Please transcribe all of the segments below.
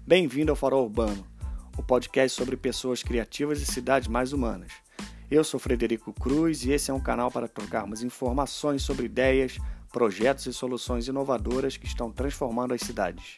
Bem-vindo ao Farol Urbano, o podcast sobre pessoas criativas e cidades mais humanas. Eu sou Frederico Cruz e esse é um canal para trocarmos informações sobre ideias, projetos e soluções inovadoras que estão transformando as cidades.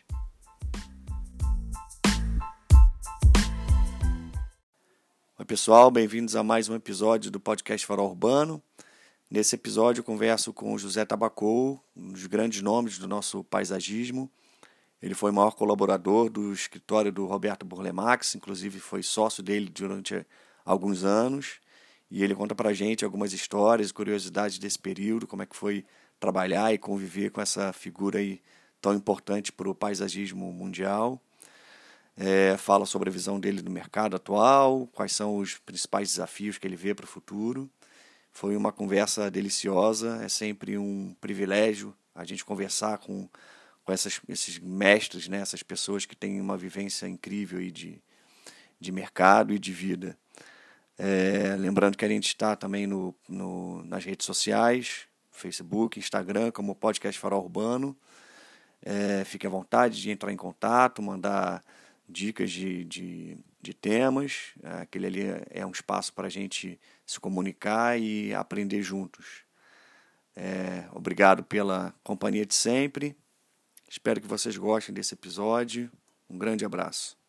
Oi pessoal, bem-vindos a mais um episódio do podcast Farol Urbano. Nesse episódio eu converso com o José Tabacou, um dos grandes nomes do nosso paisagismo. Ele foi o maior colaborador do escritório do Roberto Burle-Marx, inclusive foi sócio dele durante alguns anos. E ele conta pra gente algumas histórias e curiosidades desse período, como é que foi trabalhar e conviver com essa figura aí tão importante para o paisagismo mundial. Fala sobre a visão dele do mercado atual, quais são os principais desafios que ele vê para o futuro. Foi uma conversa deliciosa, é sempre um privilégio a gente conversar com esses mestres, né, essas pessoas que têm uma vivência incrível aí de mercado e de vida. Lembrando que a gente está também nas redes sociais, Facebook, Instagram, como Podcast Farol Urbano. Fique à vontade de entrar em contato, mandar dicas de temas. Aquele ali é um espaço para a gente se comunicar e aprender juntos. Obrigado pela companhia de sempre. Espero que vocês gostem desse episódio. Um grande abraço.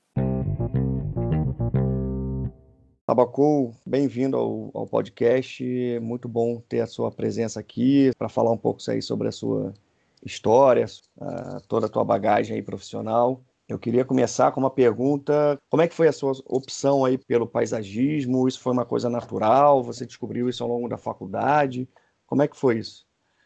Tabacou, bem-vindo ao podcast. É muito bom ter a sua presença aqui para falar um pouco aí sobre a sua história, toda a tua bagagem aí profissional. Eu queria começar com uma pergunta: como é que foi a sua opção aí pelo paisagismo? Isso foi uma coisa natural? Você descobriu isso ao longo da faculdade? Como é que foi isso?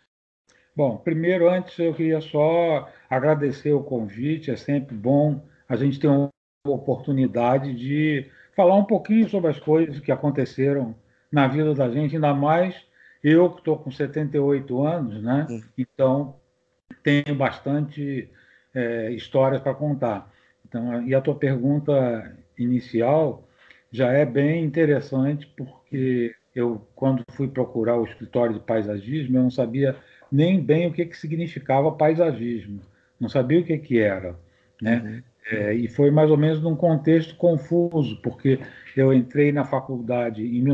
Bom, primeiro, antes eu queria só agradecer o convite. É sempre bom a gente ter uma oportunidade de falar um pouquinho sobre as coisas que aconteceram na vida da gente, ainda mais eu que estou com 78 anos, né? Então, tenho bastante histórias para contar. Então, e a tua pergunta inicial já é bem interessante, porque eu, quando fui procurar o escritório de paisagismo, eu não sabia nem bem o que significava paisagismo, não sabia o que era, né? Uhum. E foi mais ou menos num contexto confuso, porque eu entrei na faculdade em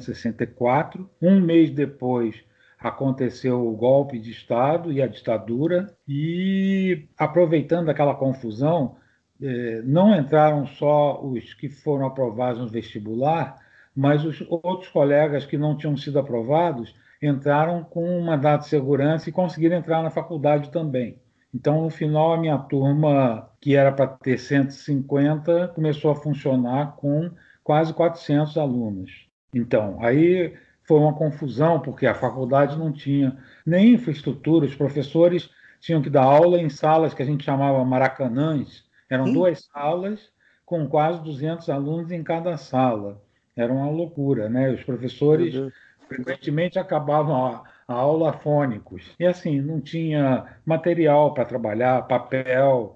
1964, um mês depois aconteceu o golpe de Estado e a ditadura, e aproveitando aquela confusão, não entraram só os que foram aprovados no vestibular, mas os outros colegas que não tinham sido aprovados entraram com um mandato de segurança e conseguiram entrar na faculdade também. Então, no final, a minha turma, que era para ter 150, começou a funcionar com quase 400 alunos. Então, aí foi uma confusão, porque a faculdade não tinha nem infraestrutura, os professores tinham que dar aula em salas que a gente chamava maracanãs. Eram duas salas com quase 200 alunos em cada sala. Era uma loucura, né? Os Meu professores Deus. frequentemente acabavam a aula afônicos. E assim, não tinha material para trabalhar, papel,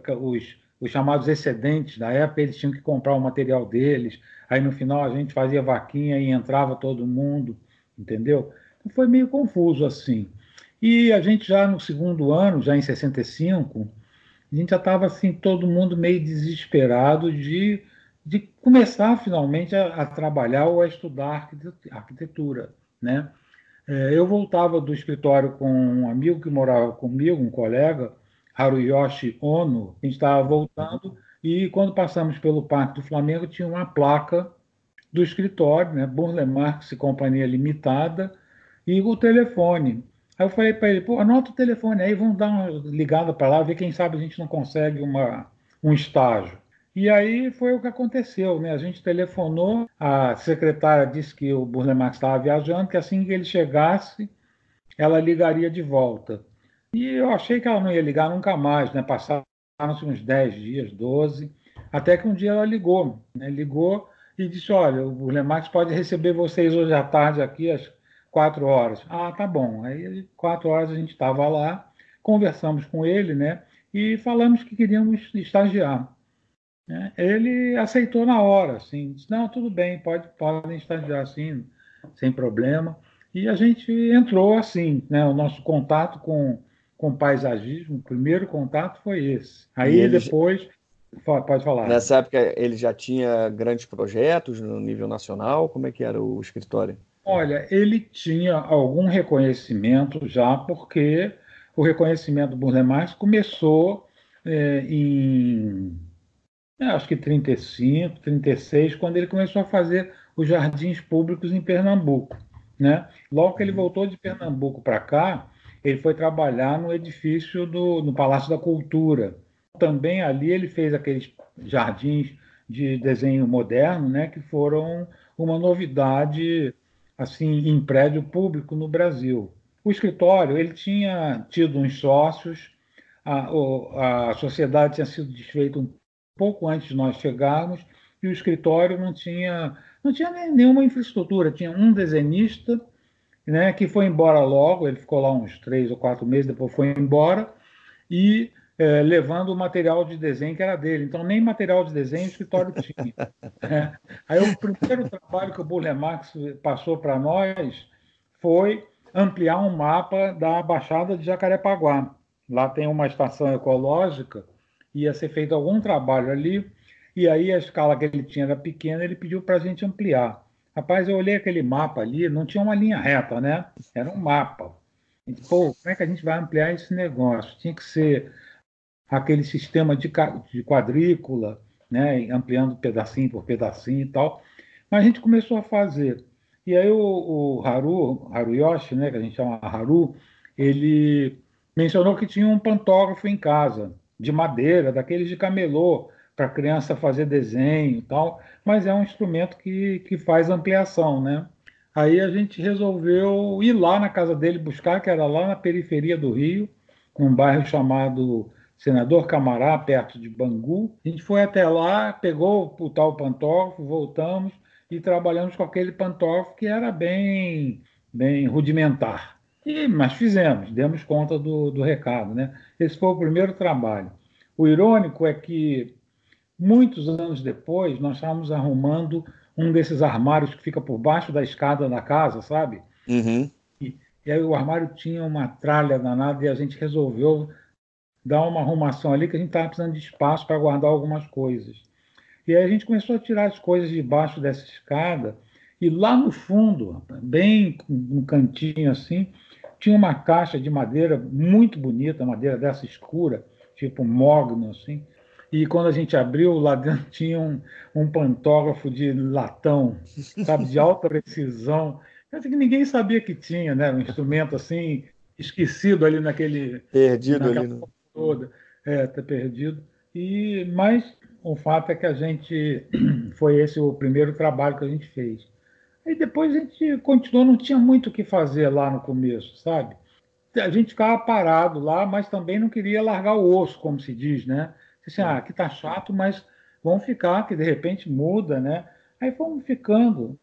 os chamados excedentes da época, eles tinham que comprar o material deles. Aí no final a gente fazia vaquinha e entrava todo mundo, entendeu? Então foi meio confuso assim. E a gente já no segundo ano, já em 65, a gente já estava assim, todo mundo meio desesperado de começar finalmente a trabalhar ou a estudar arquitetura, né? Eu voltava do escritório com um amigo que morava comigo, um colega, Haruyoshi Ono. A gente estava voltando e quando passamos pelo Parque do Flamengo tinha uma placa do escritório, né? Burle Marx e Companhia Limitada, e o telefone. Aí eu falei para ele: pô, anota o telefone aí, vamos dar uma ligada para lá, ver quem sabe a gente não consegue um estágio. E aí foi o que aconteceu, né? A gente telefonou, a secretária disse que o Burle Marx estava viajando, que assim que ele chegasse, ela ligaria de volta. E eu achei que ela não ia ligar nunca mais, né? Passaram-se uns 10 dias, 12, até que um dia ela ligou, né? Ligou e disse: olha, o Lemax pode receber vocês hoje à tarde aqui às 4 horas. Ah, tá bom. Aí 4 horas a gente estava lá, conversamos com ele, né? E falamos que queríamos estagiar, né? Ele aceitou na hora, assim, disse: não, tudo bem, podem estagiar assim, sem problema. E a gente entrou assim, né? O nosso contato com paisagismo, o primeiro contato foi esse. E Aí eles, depois. Pode falar. Nessa época ele já tinha grandes projetos no nível nacional? Como é que era o escritório? Olha, ele tinha algum reconhecimento já, porque o reconhecimento do Burle Marx começou em, acho que 35, 36, quando ele começou a fazer os jardins públicos em Pernambuco, né? Logo que ele Uhum. voltou de Pernambuco para cá, ele foi trabalhar no edifício no Palácio da Cultura. Também ali ele fez aqueles jardins de desenho moderno, né, que foram uma novidade assim em prédio público no Brasil. O escritório ele tinha tido uns sócios, a sociedade tinha sido desfeita um pouco antes de nós chegarmos e o escritório não tinha nenhuma infraestrutura. Tinha um desenhista, né, que foi embora logo. Ele ficou lá uns 3 ou 4 meses, depois foi embora e levando o material de desenho que era dele. Então, nem material de desenho o escritório tinha. Né? Aí, o primeiro trabalho que o Burle Marx passou para nós foi ampliar um mapa da Baixada de Jacarepaguá. Lá tem uma estação ecológica, ia ser feito algum trabalho ali, e aí a escala que ele tinha era pequena, ele pediu para a gente ampliar. Rapaz, eu olhei aquele mapa ali, não tinha uma linha reta, né? Era um mapa. Pô, como é que a gente vai ampliar esse negócio? Tinha que ser aquele sistema de quadrícula, né, ampliando pedacinho por pedacinho e tal. Mas a gente começou a fazer. E aí o Haruyoshi, né, que a gente chama Haru, ele mencionou que tinha um pantógrafo em casa, de madeira, daqueles de camelô, para a criança fazer desenho e tal, mas é um instrumento que faz ampliação, né? Aí a gente resolveu ir lá na casa dele buscar, que era lá na periferia do Rio, num bairro chamado Senador Camará, perto de Bangu. A gente foi até lá, pegou o tal pantógrafo, voltamos e trabalhamos com aquele pantógrafo que era bem rudimentar. Mas fizemos, demos conta do recado, né? Esse foi o primeiro trabalho. O irônico é que, muitos anos depois, nós estávamos arrumando um desses armários que fica por baixo da escada da casa, sabe? Uhum. E aí o armário tinha uma tralha danada e a gente resolveu dar uma arrumação ali, que a gente estava precisando de espaço para guardar algumas coisas. E aí a gente começou a tirar as coisas debaixo dessa escada, e lá no fundo, bem no cantinho assim, tinha uma caixa de madeira muito bonita, madeira dessa escura, tipo mogno assim. E quando a gente abriu, lá dentro tinha um pantógrafo de latão, sabe, de alta precisão. Assim, que ninguém sabia que tinha, né? Um instrumento assim esquecido ali Perdido ali naquela no. toda, tá perdido. Mas o fato é que a gente foi esse o primeiro trabalho que a gente fez. Aí depois a gente continuou, não tinha muito o que fazer lá no começo, sabe? A gente ficava parado lá, mas também não queria largar o osso, como se diz, né? Assim, aqui tá chato, mas vamos ficar, que de repente muda, né? Aí fomos ficando.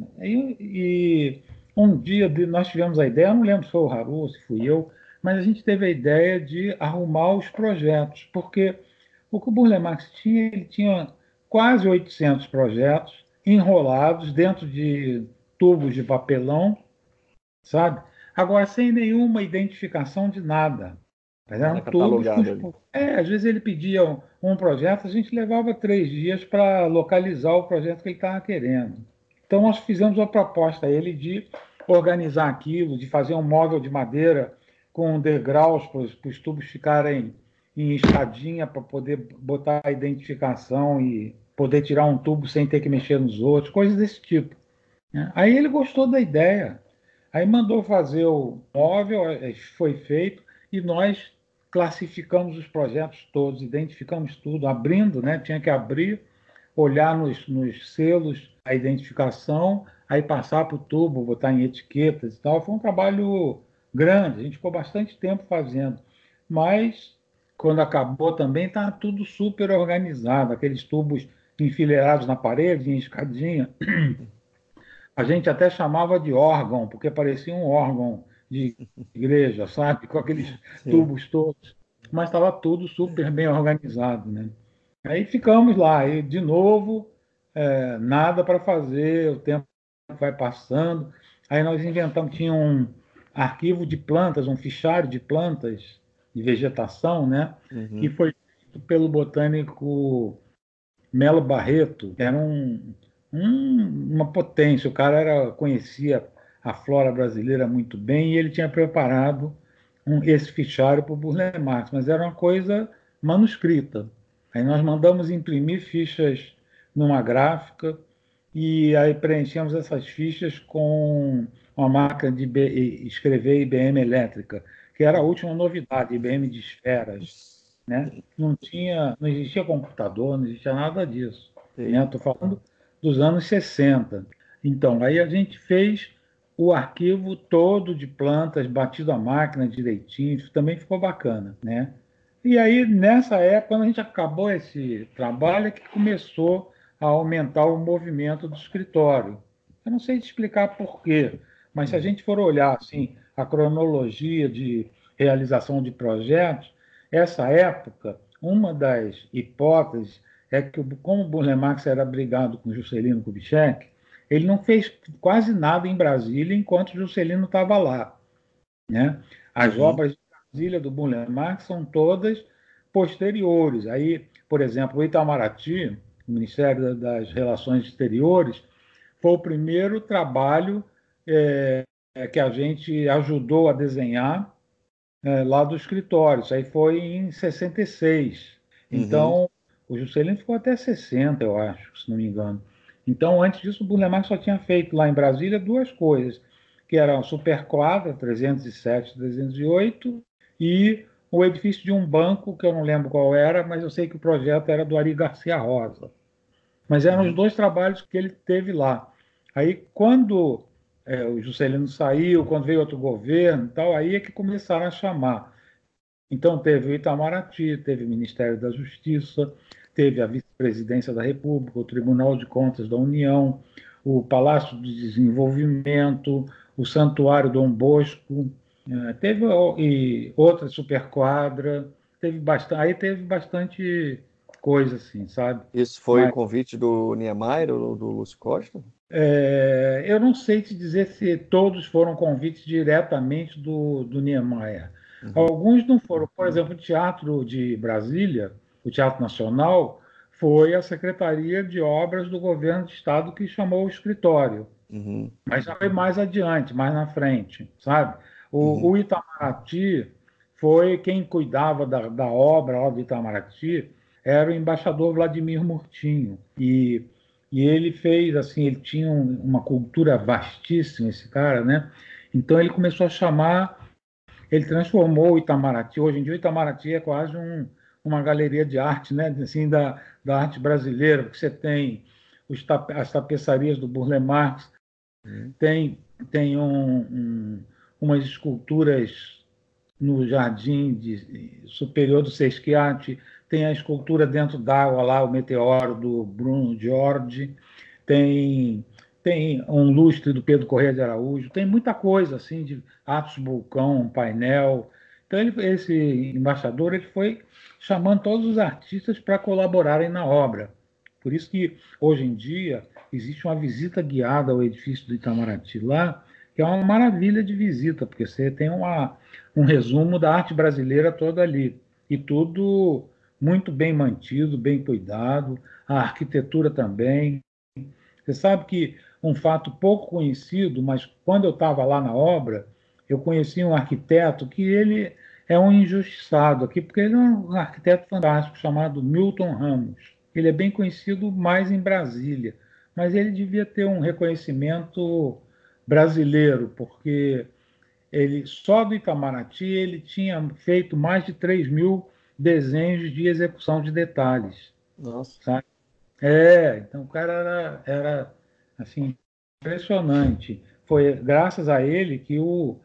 E um dia nós tivemos a ideia, eu não lembro se foi o Haru, se fui eu, mas a gente teve a ideia de arrumar os projetos, porque o que o Burle Marx tinha, ele tinha quase 800 projetos enrolados dentro de tubos de papelão, sabe? Agora, sem nenhuma identificação de nada. Mas Nada eram tubos catalogado ali. às vezes ele pedia um projeto, a gente levava 3 dias para localizar o projeto que ele estava querendo. Então, nós fizemos uma proposta a ele de organizar aquilo, de fazer um móvel de madeira com degraus para os tubos ficarem em escadinha para poder botar a identificação e poder tirar um tubo sem ter que mexer nos outros, coisas desse tipo, né? Aí ele gostou da ideia, aí mandou fazer o móvel, foi feito, e nós classificamos os projetos todos, identificamos tudo, abrindo, né? Tinha que abrir, olhar nos selos a identificação, aí passar para o tubo, botar em etiquetas e tal. Foi um trabalho grande, a gente ficou bastante tempo fazendo, mas quando acabou também estava tudo super organizado, aqueles tubos enfileirados na parede, em escadinha. A gente até chamava de órgão, porque parecia um órgão de igreja, sabe? Com aqueles Sim. tubos todos. Mas estava tudo super bem organizado, né? Aí ficamos lá, e de novo, nada para fazer, o tempo vai passando. Aí nós inventamos, tinha um arquivo de plantas, um fichário de plantas de vegetação, né? Que Uhum. foi pelo botânico Melo Barreto, que era uma potência. O cara conhecia a flora brasileira muito bem e ele tinha preparado esse fichário para o Burle Marx, mas era uma coisa manuscrita. Aí nós mandamos imprimir fichas numa gráfica e aí preenchemos essas fichas com uma máquina de escrever IBM elétrica, que era a última novidade, IBM de esferas, né? Não existia computador, não existia nada disso, né? Estou falando dos anos 60. Então, aí a gente fez o arquivo todo de plantas, batido à máquina direitinho, isso também ficou bacana, né? E aí, nessa época, quando a gente acabou esse trabalho, é que começou a aumentar o movimento do escritório. Eu não sei te explicar por quê, mas se a gente for olhar assim, a cronologia de realização de projetos, essa época, uma das hipóteses é que, como o Burle Marx era brigado com Juscelino Kubitschek, ele não fez quase nada em Brasília enquanto Juscelino estava lá, né? As obras de Brasília do Burle Marx são todas posteriores. Aí, por exemplo, o Itamaraty, o Ministério das Relações Exteriores, foi o primeiro trabalho que a gente ajudou a desenhar lá do escritório. Isso aí foi em 66. Uhum. Então, o Juscelino ficou até 60, eu acho, se não me engano. Então, antes disso, o Burle Marx só tinha feito lá em Brasília duas coisas, que era a Superquadra 307, 308 e o edifício de um banco, que eu não lembro qual era, mas eu sei que o projeto era do Ari Garcia Rosa. Mas eram os Uhum. dois trabalhos que ele teve lá. Aí, quando o Juscelino saiu, quando veio outro governo e tal, aí é que começaram a chamar. Então, teve o Itamaraty, teve o Ministério da Justiça, teve a Vice-Presidência da República, o Tribunal de Contas da União, o Palácio do Desenvolvimento, o Santuário Dom Bosco, teve e outra superquadra, aí teve bastante coisa assim, sabe? Isso foi o Mas convite do Niemeyer ou do Lúcio Costa? eu não sei te dizer se todos foram convites diretamente do Niemeyer. Uhum. Alguns não foram. Por exemplo, o Teatro de Brasília, o Teatro Nacional, foi a Secretaria de Obras do Governo do Estado que chamou o escritório. Uhum. Mas já foi mais adiante, mais na frente, sabe? Uhum. O Itamaraty foi quem cuidava da obra lá do Itamaraty, era o embaixador Vladimir Murtinho. E ele fez, assim, ele tinha uma cultura vastíssima, esse cara, né? Então ele começou a chamar, ele transformou o Itamaraty, hoje em dia o Itamaraty é quase uma galeria de arte, né? Assim, da arte brasileira, porque você tem as tapeçarias do Burle Marx, Uhum. tem, tem umas esculturas no jardim superior do Sesquiate, tem a escultura dentro d'água lá, o meteoro do Bruno Giorgi, tem, tem um lustre do Pedro Corrêa de Araújo, tem muita coisa assim de Atos Bulcão, um painel. Então esse embaixador ele foi chamando todos os artistas para colaborarem na obra. Por isso que hoje em dia existe uma visita guiada ao edifício do Itamaraty lá, que é uma maravilha de visita, porque você tem um resumo da arte brasileira toda ali. E tudo muito bem mantido, bem cuidado, a arquitetura também. Você sabe que um fato pouco conhecido, mas quando eu estava lá na obra, eu conheci um arquiteto que ele é um injustiçado aqui, porque ele é um arquiteto fantástico chamado Milton Ramos. Ele é bem conhecido mais em Brasília, mas ele devia ter um reconhecimento brasileiro, porque ele só do Itamaraty ele tinha feito mais de 3.000 desenhos de execução de detalhes, Nossa. sabe? Então o cara era assim, impressionante. Foi graças a ele que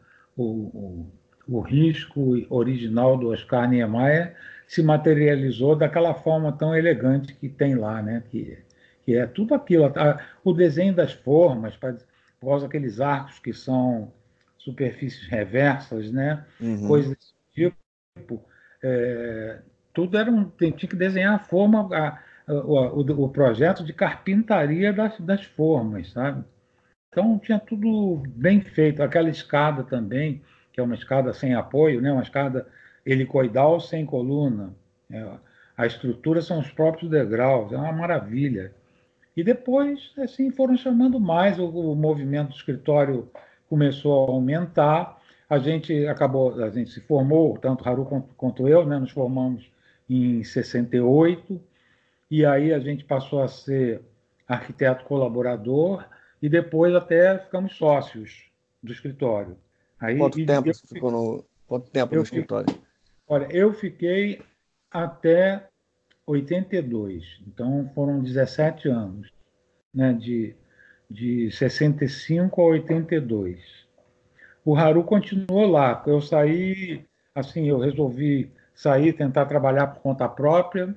o, o risco original do Oscar Niemeyer se materializou daquela forma tão elegante que tem lá, né? Que é tudo aquilo. O desenho das formas, por causa daqueles arcos que são superfícies reversas, né? Uhum. Coisas desse tipo. É, tudo tinha que desenhar a forma, o projeto de carpintaria das formas, sabe? Então tinha tudo bem feito. Aquela escada também, que é uma escada sem apoio, né? Uma escada helicoidal sem coluna. É, A estrutura são os próprios degraus, é uma maravilha. E depois, assim, foram chamando mais, o movimento do escritório começou a aumentar, a gente se formou, tanto Haru quanto eu, né, nos formamos em 68, e aí a gente passou a ser arquiteto colaborador, e depois até ficamos sócios do escritório. Aí, Quanto tempo você ficou quanto tempo no eu, escritório? olha, eu fiquei até 82, então foram 17 anos, né, de 65 a 82. O Haru continuou lá. Eu saí, assim, eu resolvi sair, tentar trabalhar por conta própria,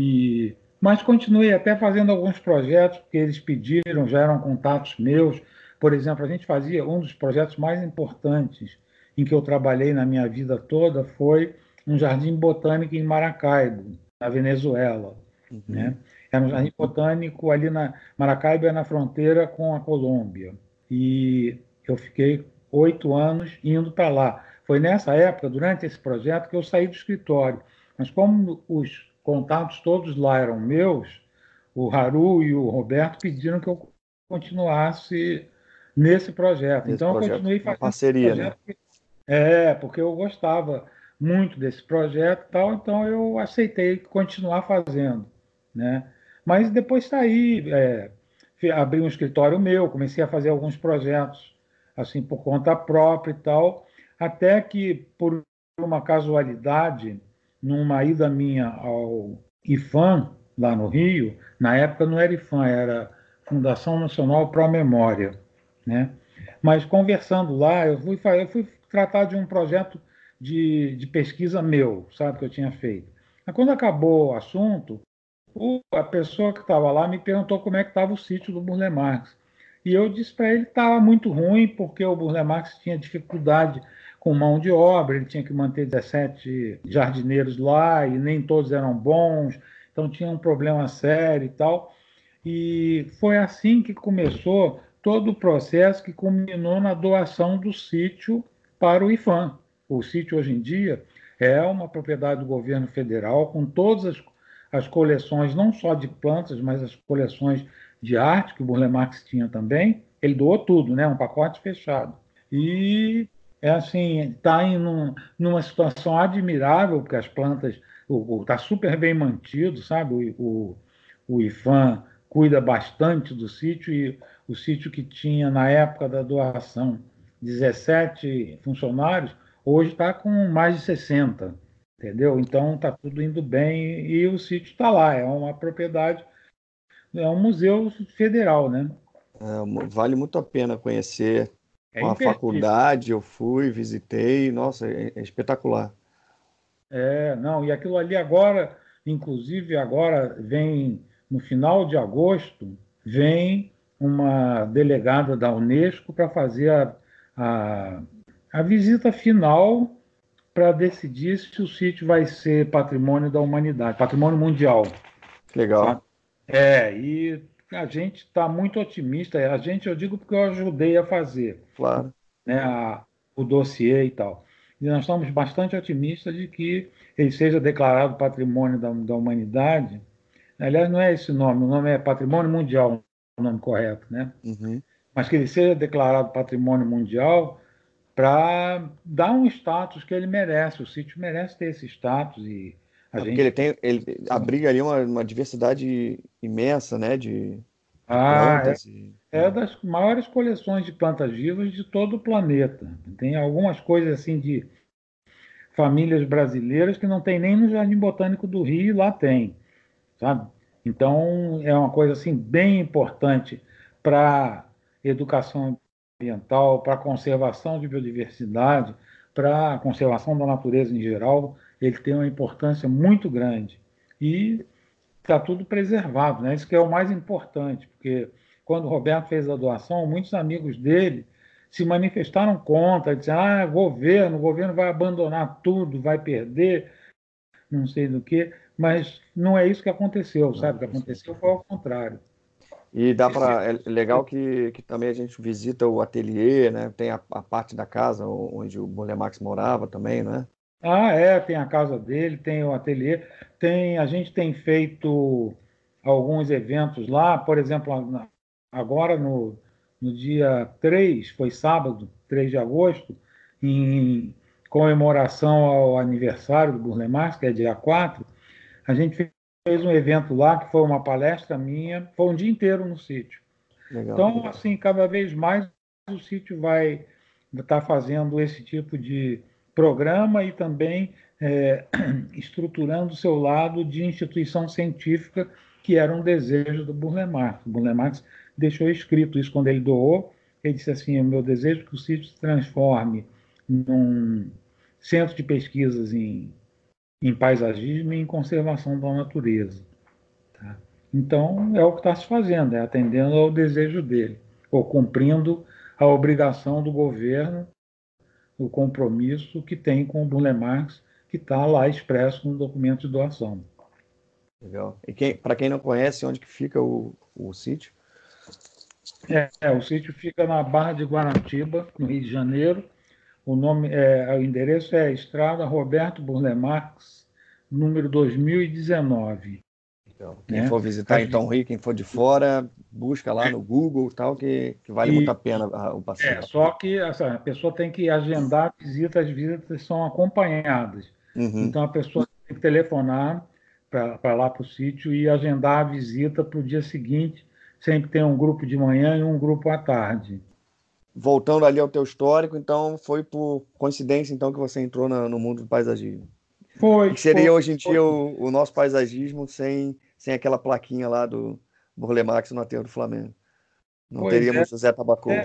mas continuei até fazendo alguns projetos que eles pediram, já eram contatos meus. Por exemplo, a gente fazia um dos projetos mais importantes em que eu trabalhei na minha vida toda foi um jardim botânico em Maracaibo, na Venezuela, né? Uhum. Era um jardim botânico ali na Maracaibo, é na fronteira com a Colômbia. E eu fiquei 8 anos indo para lá. Foi nessa época, durante esse projeto, que eu saí do escritório. Mas como os contatos todos lá eram meus, o Haru e o Roberto pediram que eu continuasse nesse projeto. Nesse Então eu projeto, continuei uma fazendo esse parceria, né? projeto. Porque eu gostava muito desse projeto e tal, então eu aceitei continuar fazendo, né? Mas depois saí, abri um escritório meu, comecei a fazer alguns projetos assim por conta própria e tal, até que por uma casualidade, numa ida minha ao IFAM lá no Rio, na época não era IFAM, era Fundação Nacional Pro Memória, né? Mas conversando lá, eu fui tratar de um projeto de pesquisa meu, sabe, que eu tinha feito. Mas quando acabou o assunto, a pessoa que estava lá me perguntou como é que estava o sítio do Burle Marx. E eu disse para ele que estava muito ruim, porque o Burle Marx tinha dificuldade com mão de obra, ele tinha que manter 17 jardineiros lá, e nem todos eram bons, então tinha um problema sério e tal. E foi assim que começou todo o processo que culminou na doação do sítio para o IFAM. O sítio, hoje em dia, é uma propriedade do governo federal, com todas as coleções, não só de plantas, mas as coleções de arte, que o Burle Marx tinha também. Ele doou tudo, né? Um pacote fechado. E é assim, está numa situação admirável, porque as plantas está super bem mantido, sabe? O IFAM cuida bastante do sítio, e o sítio que tinha na época da doação 17 funcionários, hoje está com mais de 60, entendeu? Então está tudo indo bem e o sítio está lá, é uma propriedade, é um museu federal, né? Vale muito a pena conhecer. É Uma imperdível. faculdade, eu fui, visitei, nossa, é espetacular. Não, e aquilo ali agora, inclusive agora vem, no final de agosto, vem uma delegada da Unesco para fazer a, a visita final para decidir se o sítio vai ser patrimônio da humanidade, patrimônio mundial, Legal, sabe? E a gente está muito otimista, a gente, eu digo porque eu ajudei a fazer, claro. né, o dossiê e tal. E nós estamos bastante otimistas de que ele seja declarado patrimônio da humanidade. Aliás, não é esse nome, o nome é Patrimônio Mundial, o nome correto, né? Uhum. Mas que ele seja declarado patrimônio mundial para dar um status que ele merece. O sítio merece ter esse status e a É porque gente. ele abriga ali uma diversidade imensa, né, de Ah, plantas. é das maiores coleções de plantas vivas de todo o planeta. Tem algumas coisas assim de famílias brasileiras que não tem nem no Jardim Botânico do Rio, e lá tem, sabe? Então, é uma coisa assim bem importante para educação ambiental, para conservação de biodiversidade, para a conservação da natureza em geral. Ele tem uma importância muito grande e está tudo preservado, né? Isso que é o mais importante, porque quando o Roberto fez a doação, muitos amigos dele se manifestaram contra, disseram: o governo vai abandonar tudo, vai perder, não sei do que, mas não é isso que aconteceu, Não, sabe? O que aconteceu foi ao contrário. e dá para é legal que também a gente visita o ateliê, né? Tem a parte da casa onde o Burle Marx morava também, né? Tem a casa dele, tem o ateliê. A gente tem feito alguns eventos lá, por exemplo, agora no dia 3, foi sábado, 3 de agosto, em comemoração ao aniversário do Burle Marx, que é dia 4, a gente fez um evento lá, que foi uma palestra minha, foi um dia inteiro no sítio. Legal. Então, assim, cada vez mais o sítio vai estar fazendo esse tipo de programa e também estruturando o seu lado de instituição científica, que era um desejo do Burle Marx. O Burle Marx deixou escrito isso quando ele doou. Ele disse assim: o meu desejo é que o sítio se transforme num centro de pesquisas em paisagismo e em conservação da natureza. Tá? Então, é o que está se fazendo, é atendendo ao desejo dele, ou cumprindo a obrigação do governo, o compromisso que tem com o Burle Marx, que está lá expresso no documento de doação. Legal. E para quem não conhece, onde que fica o sítio? O sítio fica na Barra de Guaratiba, no Rio de Janeiro. O endereço é Estrada Roberto Burle Marx, número 2019. Então, quem Né? for visitar então o Rio, quem for de fora, busca lá no Google tal, que vale muito a pena o passeio. Só que a pessoa tem que agendar a visita, as visitas são acompanhadas. Uhum. Então a pessoa tem que telefonar para lá para o sítio e agendar a visita para o dia seguinte. Sempre tem um grupo de manhã e um grupo à tarde. Voltando ali ao teu histórico, então foi por coincidência então que você entrou no mundo do paisagismo. O Foi, que seria hoje em dia foi. o nosso paisagismo sem aquela plaquinha lá do Burle Marx no aterro do Flamengo? Não Pois é. teríamos José Tabacou.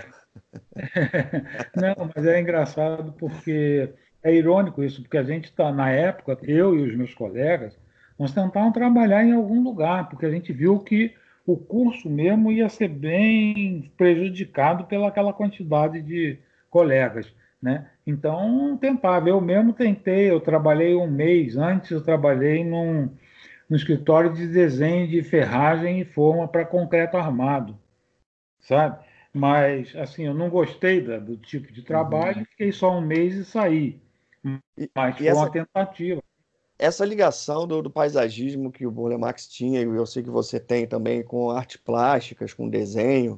Não, mas é engraçado porque é irônico isso, porque a gente está, na época, eu e os meus colegas, nós tentávamos trabalhar em algum lugar, porque a gente viu que o curso mesmo ia ser bem prejudicado pela aquela quantidade de colegas, né? Então, tentava. Eu mesmo tentei, eu trabalhei um mês antes, eu trabalhei no escritório de desenho de ferragem e forma para concreto armado, sabe? Mas, assim, eu não gostei do tipo de Uhum. trabalho, fiquei só um mês e saí. E, Mas e foi uma tentativa. essa ligação do paisagismo que o Burle Marx tinha, e eu sei que você tem também com artes plásticas, com desenho,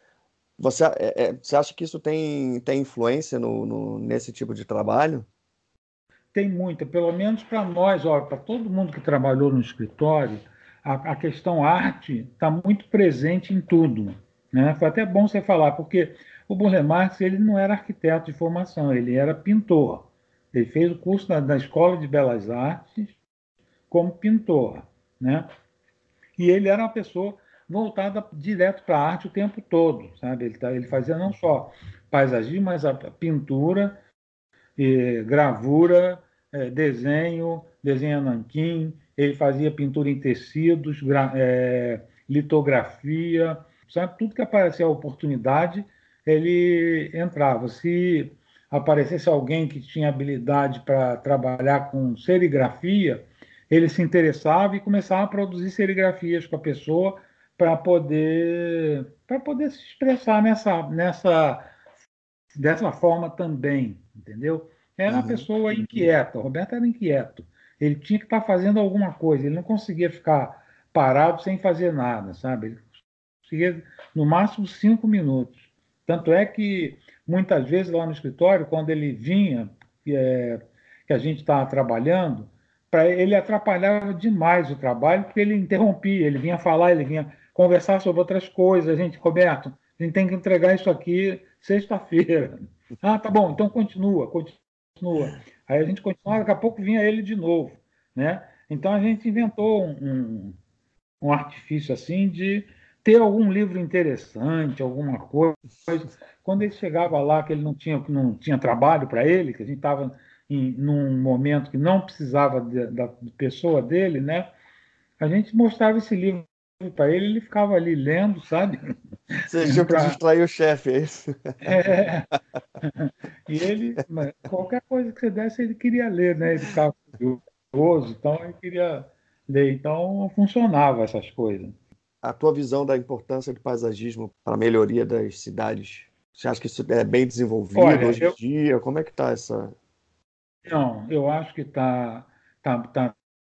você acha que isso tem influência nesse tipo de trabalho? Tem muita, pelo menos para nós, para todo mundo que trabalhou no escritório, a questão arte está muito presente em tudo. Né? Foi até bom você falar, porque o Burle Marx ele não era arquiteto de formação, ele era pintor. Ele fez o curso da Escola de Belas Artes como pintor. Né? E ele era uma pessoa voltada direto para a arte o tempo todo, sabe? Ele fazia não só paisagismo, mas a pintura, gravura, desenho nanquim, ele fazia pintura em tecidos, litografia, sabe? Tudo que aparecia a oportunidade, ele entrava. Se aparecesse alguém que tinha habilidade para trabalhar com serigrafia, ele se interessava e começava a produzir serigrafias com a pessoa para poder se expressar dessa forma também, entendeu? Era uma Uhum. pessoa inquieta, o Roberto era inquieto. Ele tinha que estar fazendo alguma coisa, ele não conseguia ficar parado sem fazer nada, sabe? Ele conseguia, no máximo, 5 minutos. Tanto é que, muitas vezes, lá no escritório, quando ele vinha, que a gente estava trabalhando, ele atrapalhava demais o trabalho, porque ele interrompia, ele vinha falar, ele vinha conversar sobre outras coisas. A gente, Roberto, a gente tem que entregar isso aqui sexta-feira. Ah, tá bom, então continua. Aí a gente continuava, daqui a pouco vinha ele de novo, né? Então a gente inventou um artifício assim de ter algum livro interessante, alguma coisa. Quando ele chegava lá, que não tinha trabalho para ele, que a gente estava num momento que não precisava da pessoa dele, né? A gente mostrava esse livro para ele, ele ficava ali lendo, sabe? Você tinha que pra, distrair o chefe, é isso? é, e ele, qualquer coisa que você desse, ele queria ler, né? Ele ficava curioso, então ele queria ler. Então funcionava essas coisas. A tua visão da importância do paisagismo para a melhoria das cidades, você acha que isso é bem desenvolvido Olha, hoje em dia? Como é que está essa... não, eu acho que está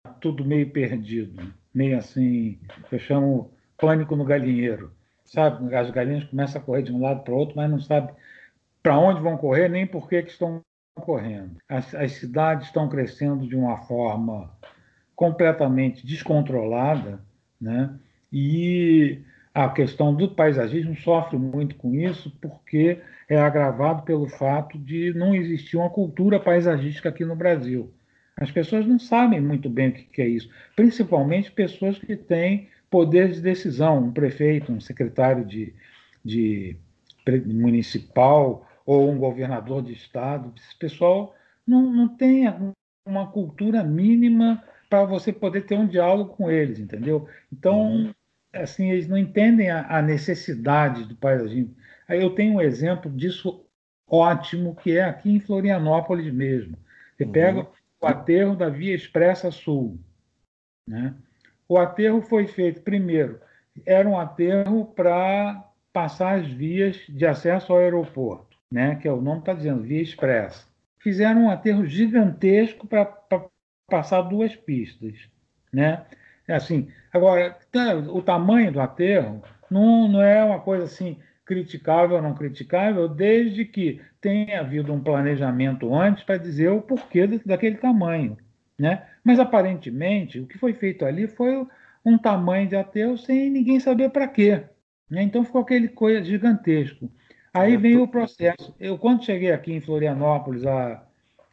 tudo meio perdido, meio assim, eu chamo pânico no galinheiro. Sabe, as galinhas começam a correr de um lado para o outro, mas não sabe para onde vão correr nem por que estão correndo. As cidades estão crescendo de uma forma completamente descontrolada, né? E a questão do paisagismo sofre muito com isso, porque é agravado pelo fato de não existir uma cultura paisagística aqui no Brasil. As pessoas não sabem muito bem o que é isso, principalmente pessoas que têm poder de decisão, um prefeito, um secretário de municipal ou um governador de estado. Esse pessoal não tem uma cultura mínima para você poder ter um diálogo com eles, entendeu? Uhum, Então, assim, eles não entendem a necessidade do paisagismo. Aí eu tenho um exemplo disso ótimo, que é aqui em Florianópolis mesmo. Você uhum, pega o aterro da Via Expressa Sul, né? O aterro foi feito, primeiro, era um aterro para passar as vias de acesso ao aeroporto, né? Que é o nome está dizendo, Via Expressa. Fizeram um aterro gigantesco para passar duas pistas, né? É assim, agora, o tamanho do aterro não é uma coisa assim criticável ou não criticável, desde que tenha havido um planejamento antes para dizer o porquê daquele tamanho, né? Mas aparentemente o que foi feito ali foi um tamanho de aterro sem ninguém saber para quê, né? Então ficou aquele coisa gigantesco. Aí é, vem o processo. Eu, quando cheguei aqui em Florianópolis há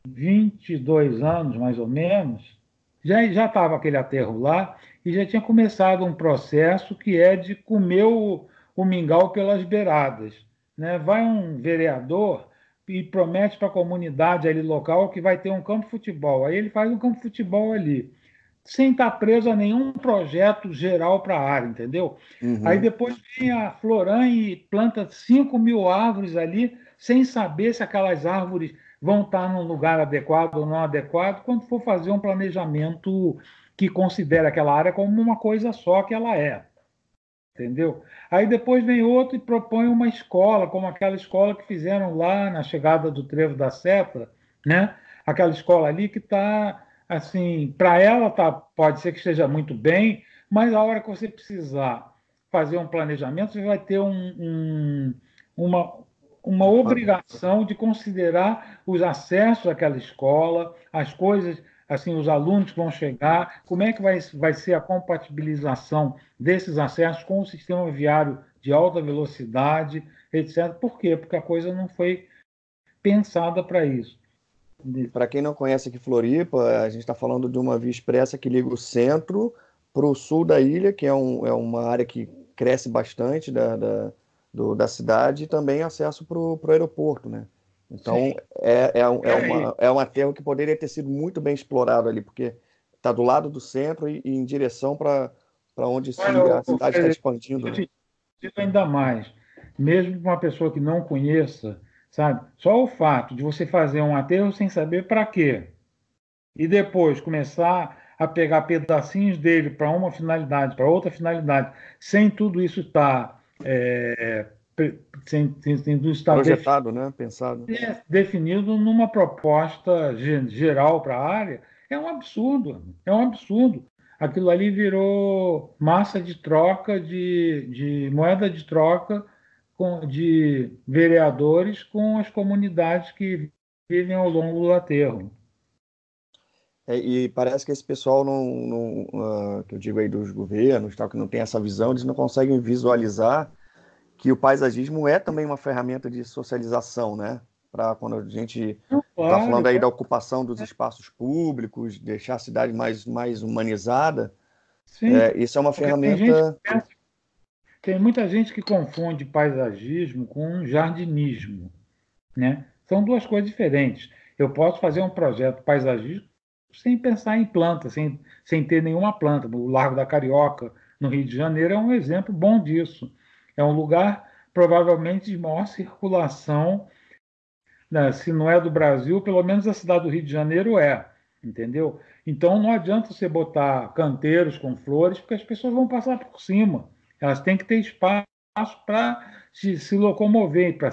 22 anos, mais ou menos, já estava aquele aterro lá e já tinha começado um processo que é de comer o mingau pelas beiradas, né? Vai um vereador e promete para a comunidade ali local que vai ter um campo de futebol. Aí ele faz um campo de futebol ali, sem estar preso a nenhum projeto geral para a área, entendeu? Aí uhum. depois vem a Floran e planta 5.000 árvores ali, sem saber se aquelas árvores vão estar num lugar adequado ou não adequado, quando for fazer um planejamento que considere aquela área como uma coisa só que ela é, entendeu? Aí depois vem outro e propõe uma escola, como aquela escola que fizeram lá na chegada do Trevo da Seta, né? Aquela escola ali que está, assim, para ela tá, pode ser que esteja muito bem, mas a hora que você precisar fazer um planejamento, você vai ter uma, uma obrigação de considerar os acessos àquela escola, as coisas, assim, os alunos que vão chegar, como é que vai ser a compatibilização desses acessos com o sistema viário de alta velocidade, etc. Por quê? Porque a coisa não foi pensada para isso. E para quem não conhece aqui Floripa, a gente está falando de uma via expressa que liga o centro para o sul da ilha, que é uma área que cresce bastante da cidade, e também acesso para o aeroporto, né? Então, Sim, é, é um aterro que poderia ter sido muito bem explorado ali, porque está do lado do centro e em direção para onde a olha, cidade está Frederico, expandindo, eu né? te digo ainda mais, mesmo para uma pessoa que não conheça, sabe? Só o fato de você fazer um aterro sem saber para quê, e depois começar a pegar pedacinhos dele para uma finalidade, para outra finalidade, sem tudo isso estar sem tudo estar Projetado, né? Pensado. definido numa proposta geral para a área, é um absurdo, é um absurdo. Aquilo ali virou massa de troca, de moeda de troca de vereadores com as comunidades que vivem ao longo do aterro. E parece que esse pessoal que eu digo aí dos governos, tal, que não tem essa visão, eles não conseguem visualizar que o paisagismo é também uma ferramenta de socialização, né? Para quando a gente Não, está falando claro, aí da ocupação dos espaços públicos, deixar a cidade mais humanizada, sim, isso é uma porque tem gente que ferramenta. pensa, tem muita gente que confunde paisagismo com jardinismo, né? São duas coisas diferentes. Eu posso fazer um projeto paisagístico sem pensar em planta, sem ter nenhuma planta. O Largo da Carioca, no Rio de Janeiro, é um exemplo bom disso. É um lugar provavelmente de maior circulação, né? Se não é do Brasil, pelo menos a cidade do Rio de Janeiro é, entendeu? Então não adianta você botar canteiros com flores, porque as pessoas vão passar por cima. Elas têm que ter espaço para se locomover, para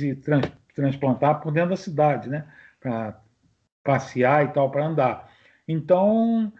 transplantar por dentro da cidade, né? Para passear e tal, para andar. Então,